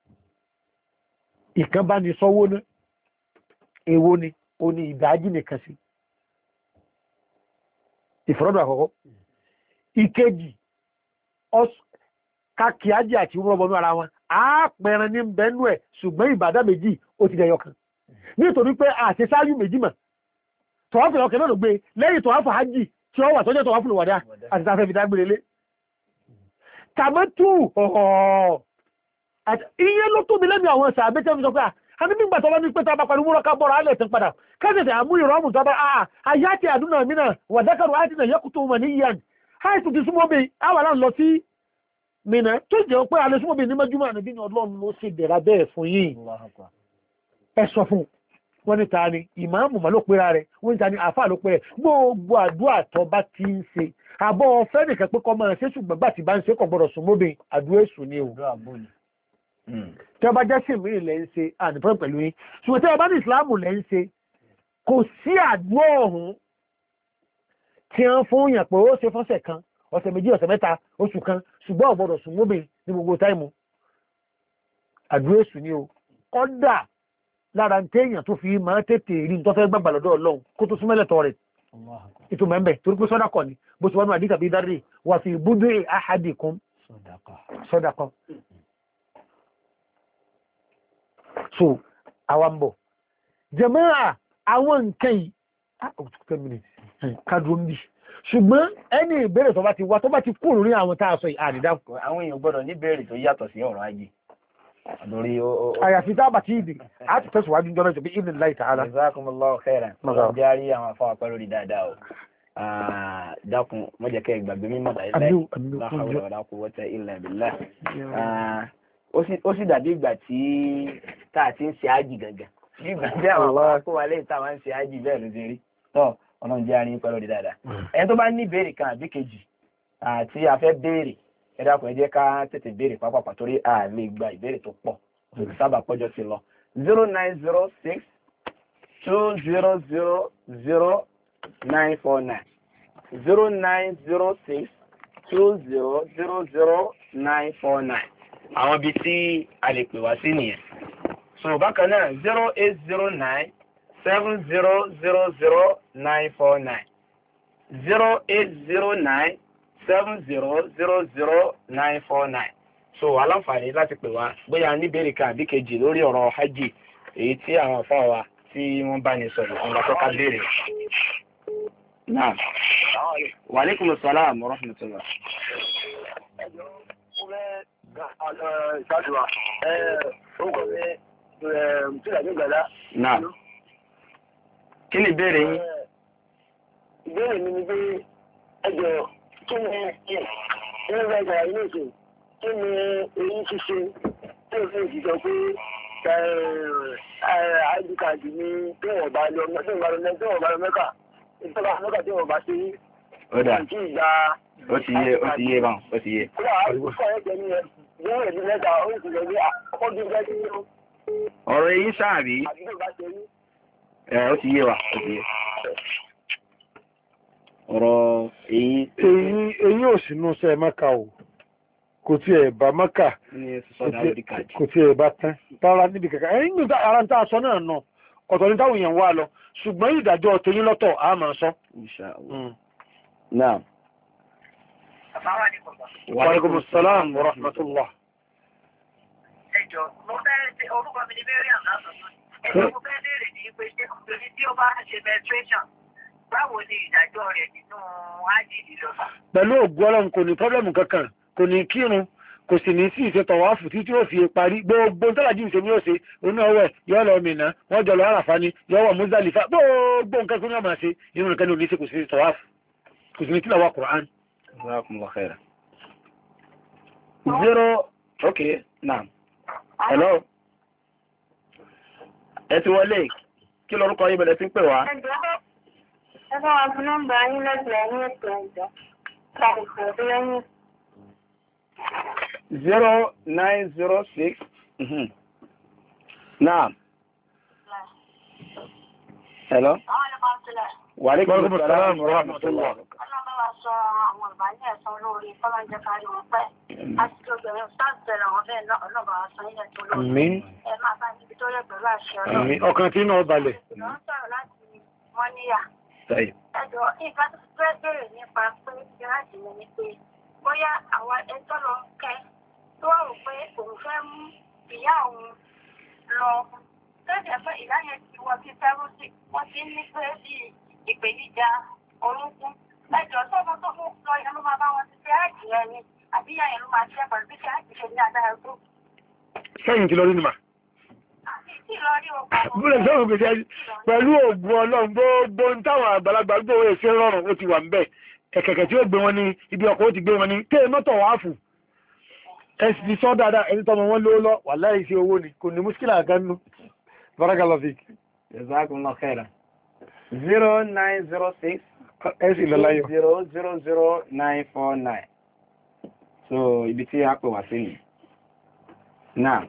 ìkan bá ní sọ́wọ́ náà, èwo ni, ó ní ìdájí nìkan sí. Ìfọ́rọ́dọ̀ àkọ́kọ́. Ìkejì, káàkì ajé àti rọ́bọnú ara wọn, a pẹ̀rẹ̀ ní bẹ́nú ẹ̀ ṣùgbọ́n ìbàdá méjì ó ti dẹyọ kan. Nítorí pé àti sáájú méjì mọ̀, tọ́wọ́fù ọkẹ̀ náà ló gbé lẹ́yìn tọ́wọ́fù hajji tí ó wà tọ́jọ́ tọ́wọ́fù lùwàdá àti tàfẹ́ fi dágbére lé. Tàbátù ọ̀họ̀ iye ló tóbi lẹ́nu àwọn sàbẹ́tẹ́ fi sọ pé a ní nígbà tọ́wọ́ ní pé tàbá parí múrọ́ ká bọ́ra alẹ́ tẹ́ padà kẹ́sẹ̀sẹ̀ àmú ìrọ́mù tọ́bá àyá tí àdúnà mìíràn wà dákàrù àti nà yẹ́kùtù wọn ní yíyàn àìsù ti súnmọ́ bí àwàlá lọ sí mìíràn tó jẹ́ pé alẹ́ súnmọ́ bí ní mẹ́júmọ́ àníbí ní ọlọ́run ló sì dẹ̀ra bẹ́ẹ̀ fún yìí ẹ sọ fún wọn ní ta ni ìmáàmù mà ló pera rẹ̀ wọ́n ní ta ni àáfà ló pera rẹ̀ gbogbo àdúrà tó bá ti ń ṣe àbọ̀ ọ̀fẹ́ nìkan pé kọ́ máa ṣe ṣùgbọ́n gbà tí bá ń ṣe kò gbọ́dọ̀ súnmọ́ bí àdúrà èṣù ni o tí ọba jẹ́ sí mìíràn lẹ́ ń ṣe àdìpọ́ pẹ̀lú yín ṣùgbọ́n tí ọba ní ìsìláàmù lẹ́ ń ṣe kò sí àdúrà ọ̀hún tí wọ́n fún yàn pé ó ṣe fọ́sẹ̀ kan ọ̀sẹ̀ méjì ọ̀sẹ̀ mẹ́ta oṣù kan ṣùgbọ́n ò gbọ́dọ̀ sùn móbìn ní gbogbo táìmù àdúrà èṣù ni o kọ́dà lára ń téèyàn tó fi máa tètè rí tó fẹ́ gbàgbà lọ́dọ̀ ọlọ́run kó tó súnmẹ́lẹ̀tọ̀ rẹ̀ ètò mẹ́mbẹ̀ torí pé sọ́dà kọ̀ ni bó ti wọ́n nù àdìsàbí dárí wà fi búdú ahadikum sọ́dà kọ́ so àwọn bọ̀ jàmáà àwọn nǹkan yìí kádùn bí ṣùgbọ́n ẹni ìbéèrè tó bá ti wá tó bá ti kú lórí àwọn tá a sọ àdìdá àwọn èèyàn gbọ́dọ̀ ní béèrè tó yàtọ̀ sí ọ̀rọ̀ ajé lórí o àyàfi tá a bá ti ìdè a ti tẹ̀síwájú jọ́nà ìjọba ìdè láì tààlà. Jazakumullahu khairan wọ́n járí àwọn afọ́ apẹ́ lórí dáadáa o dákun mọ́jẹ̀kẹ́ ìgbàgbé mímọ́ láìláì la hawla wala quwwata illa billah. Ó sì dàbí ìgbà tí táà ti ń ṣe ájì gangan ní ìgbà tí àwọn akó wa lẹ́yìn táwọn ń ṣe ájì bẹ́ẹ̀ ló ti rí tọ́ ọ̀nà jẹ́ àárín pẹ̀lú ọ̀dẹ̀ dáadáa. ẹni tó bá ní ìbéèrè kan àbí kejì àti a fẹ́ béèrè ẹ dákun ẹ jẹ́ ká tètè béèrè pápápá torí a lè gba ìbéèrè tó pọ̀ òṣèlú sábà pọ́jọ́ ti lọ. zero nine zero six two zero zero zero nine four nine zero nine zero six two zero zero zero nine four nine àwọn ibi tí a lè pè wá sí nìyẹn. so bákan náà zero eight zero nine seven zero zero zero nine four nine zero eight zero nine seven zero zero zero nine four nine. so aláǹfààní láti pè wá bóyá níbèrè kan àbí kejì lórí ọ̀rọ̀ hajj èyí tí àwọn afọ wa tí wọ́n bá ní sọ̀rọ̀ fún wa tó ká béèrè. naam wa alaikum salaam wa rahmatullah. ìṣàdùwà ó kọ́ ní tí ìdájọ́ gbàdá. naam. kí ni ìbéèrè yín? Ìbéèrè mi ni pé ẹjọ́ kí ni ẹ̀rọ ẹgbà ilé ìsìn kí ni èyí ti ṣe tí ó fẹ́ ìjọ pé I D card ní tí wọ́n bá lọ tí wọ́n bá lọ tí wọ́n bá lọ mẹ́kà ìtọ́ba mẹ́kà tí wọ́n bá ṣe ní ìjì ìgbà ó ti yé ó ti yé báwọn ó ti yé. ọ̀rọ̀ èyí sáàrí ẹ̀ ó ti yé wa ó ti yé. ọ̀rọ̀ èyí èyí ò sínú sẹ́ mẹ́ka o kò tí ẹ̀ bá mẹ́ka kò tí ẹ̀ bá tán tààrà níbi kẹ̀kẹ́ ẹ̀yìn nígbà ara ń tàà sọ náà nà ọ̀tọ̀ ní táwọn èèyàn wá lọ ṣùgbọ́n ìdájọ́ tẹ̀yìn lọ́tọ̀ a máa sọ. Naam. Wa alaikum assalam wa rahmatullah. Ẹjọ́, mo fẹ́ ṣe orúkọ mi ní Mary Amlasọ̀tún. Ẹjọ́ mo fẹ́ béèrè ní pé ṣé obìnrin tí ó bá ń ṣe menstruation, báwo ni ìdájọ́ rẹ̀ nínú ájìdì lọ́fà? Pẹ̀lú ògùn ọlọ́run kò ní pọ́blẹ́mù kankan, kò ní kírun, kò sì ní sí ìṣe tọ̀wáfù títí ó fi parí. Gbogbo tọ́lájú ìṣe ní ó ṣe, onú ọwẹ́, yọ́ lọ Mínà, wọ́n jọ lọ Àràfá ní, yọ́ wọ̀ Muzdalifa, gbogbo nǹkan kí ní ọmọ ṣe, inú nìkan ní oníṣe kò sí tọ̀wáfù, kò sì ní tìlàwà Kùránì. Jazakumullah khairan. Zero, okay, naam. Hello. Ẹ ti wọlé, kí lórúkọ yín bẹ̀rẹ̀ sí ń pè wá? Ẹ bá wa fún nọ́mbà yín lẹ́gbẹ̀ẹ́ ní ètò ìjọ. Kàbùkù lẹ́yìn. Zero nine zero six. Naam. Hello. Wa alaikum assalam wa rahmatullah. Sọ àwọn ìbálẹ̀ ẹ̀sán lórí fọ́lájẹ́ kárí wọn pẹ́. Àti tó bẹ̀rẹ̀ sáàtẹ̀rẹ̀ wọn bẹ́ẹ̀ ọlọ́bàá sọ ilẹ̀ tó lórí. Ẹ máa bá níbi tó rẹ̀ pẹ̀lú àṣẹ ọlọ́run. Ọkàn tí náà balẹ̀. Lọ ń sọ̀rọ̀ láti Mọ́níyà. Ẹjọ́ nǹkan tó fẹ́ bèèrè nípa pé ìrántí mi ni pé bóyá àwọn ẹjọ́ lọ ń kẹ́ tó wà rò pé òun fẹ́ mú ìyá òun lọ. Tẹ́jẹ̀ pé ìyá yẹn ti wọ sí fẹ́rúsì, wọ́n ti ní pé bí ìpèníjà orúnkún. Ẹjọ́ tó mọ́ tó mú lọ yẹn ló máa bá wọn ti fẹ́ àjì rẹ̀ ni, àbí ìyá yẹn ló máa ṣe pẹ̀lú bí kí àjì ṣe ní adára tó. Sẹ́yìn ti lọ rí ni mà. Àti tí lọ rí ọkọ̀ ọ̀hún. Búrẹ̀ sọ́run gbèsè pẹ̀lú ògùn ọlọ́run gbogbo ń táwọn àgbàlagbà gbówó èsè rọrùn ó ti wà ń bẹ̀. Ẹ̀kẹ̀kẹ̀ tí ó gbé wọn ní ibi ọkọ̀ ó ti gbé wọn ní tẹ́ mọ́tọ̀ wá fù. Ẹ sì ti sọ dáadáa ẹni tọmọ wọn lówó lọ wà láì sí owó ni kò ní múṣkìlà kan nú. Barakallahu fik. Jazakumullah khairan. Zero nine zero six. Ẹ̀sì lọ́láyọ̀. zero zero zero nine four nine. So, ibi tí a pè wá sí ni. Náà.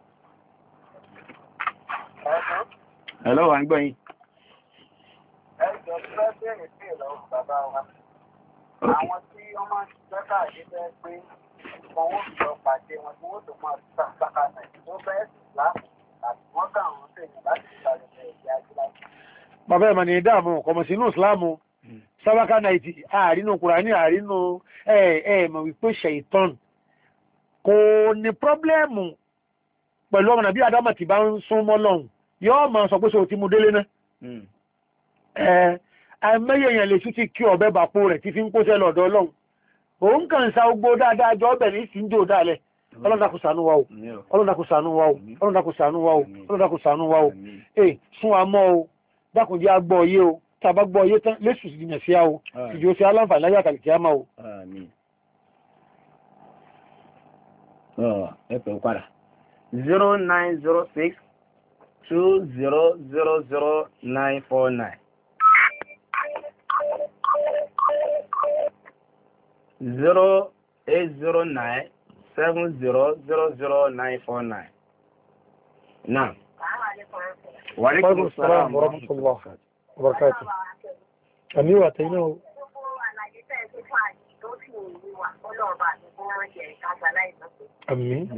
Hello, wà ń gbọ́ yín. Ẹjọ́ tí wọ́n bẹ̀rẹ̀ sí ìlọ́wọ́ bàbá wa. Àwọn tí wọ́n máa ń ṣiṣẹ́ káàdé fẹ́ pé wọn ó sọ pàdé wọn tí wọ́n tó máa sàkà náà tó bẹ́ẹ̀ sì láàmú àti wọ́n kà wọ́n sèyìn láti ìgbàlẹ̀ ẹ̀jẹ̀ ajíláṣí. Bàbá ẹ̀mà ní ìdáàmú kọmọ̀ sínú ìsìláàmù sábákà náìtì ààrínú Kùránì ààrínú ẹ̀ẹ̀mọ̀ wípé ṣẹ̀ìtọ́n kò ní pọ́blẹ́mù pẹ̀lú ọmọ nàbí Ádámà tí bá ń sún mọ́ lọ́hùn yóò máa sọ pé sọ ti mú délé náà àìmẹ́yẹ èèyàn lè tún ti kí ọ̀bẹ bàpò rẹ̀ tí fi ń kóṣẹ́ lọ́dọ̀ Ọlọ́run òun kàn sa ogbó dáadáa jọ ọbẹ̀ ní sí ń jò dálẹ̀ ọlọ́dàkù ṣàánú wa o ọlọ́dàkù ṣàánú wa o ọlọ́dàkù ṣàánú wa o ọlọ́dàkù ṣàánú wa o ẹ fún wa mọ́ o dákun jẹ́ agbọ́ yé o tàbá gbọ́ yé tán lẹ́sù sí ìyàn sí a o ìjọ sí aláǹfààní láyé àtàlì kí á máa o. ẹ pẹ̀lú padà zero nine zero six two zero zero zero nine four nine. Zero eight zero nine seven zero zero zero nine four nine. Now. Wa alaikum assalam wa rahmatullah wa barakatuh. Àmì wà tẹ́yìn o. Àmì.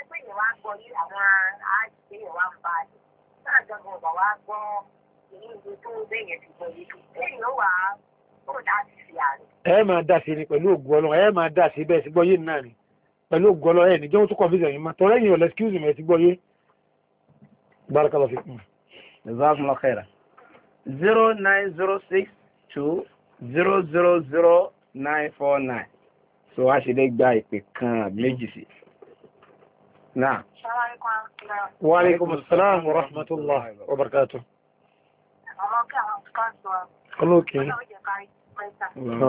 Ẹ máa dá sí ni pẹ̀lú ògùn Ọlọ́run, ẹ máa dá sí bẹ́ẹ̀ sí gbọ́yé náà ni. Pẹ̀lú ògùn Ọlọ́run ẹ̀ ní jẹ́ ó tún kọ̀fíìsì ẹ̀yìn máa tọ́rẹ́yìn ọ̀lẹ́ excuse me ẹ̀ sí gbọ́yé. Barakallahu fikum. Jazakumullahu khairan. zero nine zero six two zero zero zero nine four nine. So a ṣe lè gba ìpè kan méjì sí. Náà. Wa alaikum assalam wa rahmatullah wa barakatuh. àwọn kí àwọn kan sọ olókè ọlọ́run jẹ́ kárí pẹ́sà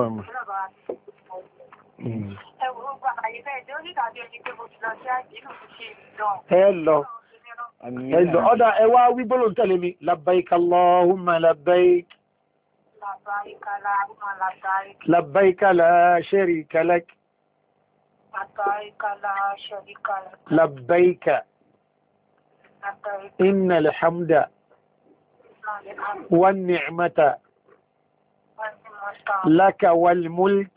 ẹ̀wọ̀n gbogbo àyè bẹ́ẹ̀ tí ó ní ìdàbí ẹni pé mo ti lọ sí àjínú ti ṣe ìdán ẹ lọ ẹ lọ ọ̀dà ẹ wá wí gbólóhùn tẹ̀lé mi labbaik Allahumma labbaik labbaik Allahumma labbaik labbaik la sharika lak labbaik la sharika lak labbaik labbaik innal hamda wan ni'mata laka wal mulk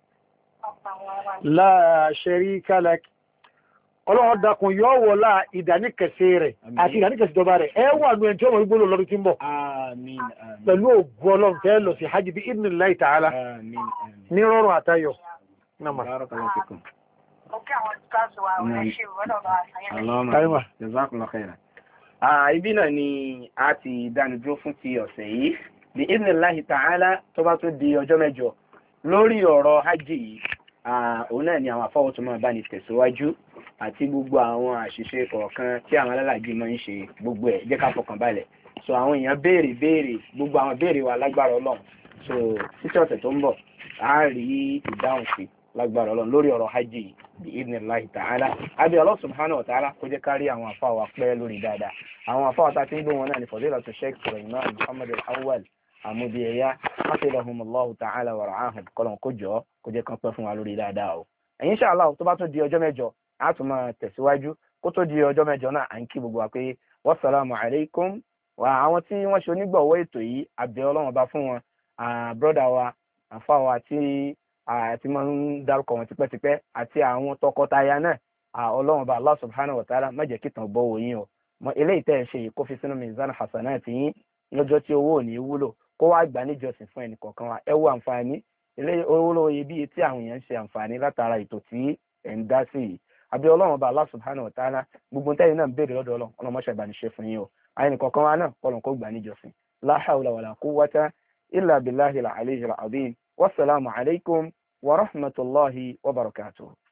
la sharika lak. Ọlọ́run dákun yóò wọlá ìdáníkẹsẹ̀ rẹ̀ àti ìdáníkẹsẹ̀ ìjọba rẹ̀ ẹ wà ní ẹni tí ó mọ̀ gbóló lọ́dún tí ń bọ̀. Àmín. Pẹ̀lú ògùn Ọlọ́run tẹ́ lọ sí hajj bí idhnillahi ta'ala ní rọrùn àtayọ̀. Barakallahu fikum. Okay, àwọn ìtàṣù wa wọlé ṣe ìwọ́lọ̀ bá àṣàyàn. Allahumma jazakumullahu khairan. Ah, ibi náà ni a ti dánudúró fún ti ọ̀sẹ̀ yìí. Bí idhnillahi ta'ala tó bá tó di ọjọ́ mẹ́jọ lórí ọ̀rọ̀ hajj yìí, òun náà ni àwọn afọ́wọ́ tó máa bá ní tẹ̀síwájú àti gbogbo àwọn àṣìṣe kọ̀ọ̀kan tí àwọn alálàájì máa ń ṣe gbogbo ẹ̀ jẹ́ ká fọkàn balẹ̀. So àwọn èèyàn béèrè béèrè gbogbo àwọn béèrè wa lágbára Ọlọ́run. So títí ọ̀sẹ̀ tó ń bọ̀ a rí ìdáhùn sí lágbára Ọlọ́run lórí ọ̀rọ̀ hajj yìí bí idhnillahi ta'ala. Àbí Allah subhanahu wa ta'ala kó jẹ́ ká rí àwọn afáwà pẹ́ lórí dáadáa. Àwọn afáwà tá a ti ń gbé wọn náà ní Fadilatu Sheikh Sulaiman Muhammad al-Awwal àmúdi ẹ̀yà hafidhahumullahu ta'ala wa ra'ahum kọ́lọ̀ kó jọ kó jẹ́ kan pẹ́ fún wa lórí dáadáa o. Insha Allah tó bá tó di ọjọ́ mẹ́jọ a tún máa tẹ̀síwájú kó tó di ọjọ́ mẹ́jọ náà à ń kí gbogbo wa pé wassalamu alaikum wa àwọn tí wọ́n ṣe onígbọ̀wọ́ ètò yìí àbẹ̀ Ọlọ́run bá fún wọn brọ́dà wa àfa wa tí àti máa ń dárúkọ wọn tipẹ́tipẹ́ àti àwọn tọkọtaya náà Ọlọ́run bá Allah subhanahu wa ta'ala má jẹ́ kí tàn bọ́ wòyìn o eléyìí tẹ́ ẹ ṣe yìí kó fi sínú mizan hasanati yín lọ́jọ́ tí owó ò ní wúlò kó wá gbà níjọsìn fún ẹnì kọ̀ọ̀kan wa ẹ wo àǹfààní eléyìí owó iyebíye tí àwọn èèyàn ń ṣe àǹfààní látara ètò tí ẹ̀ ń dá sí yìí àbí Ọlọ́run bá Allah subhanahu wa ta'ala gbogbo tẹ́yìn náà ń béèrè lọ́dọ̀ Ọlọ́run Ọlọ́run mọ́ṣẹ́ ìbánisẹ́ fún yín o àyìn kọ̀ọ̀kan wa náà kọ́lọ̀ kó gbà níjọsìn la hawla wala quwwata illa billahi al-aliyyil azim wassalamu alaikum wa rahmatullahi wa barakatuh.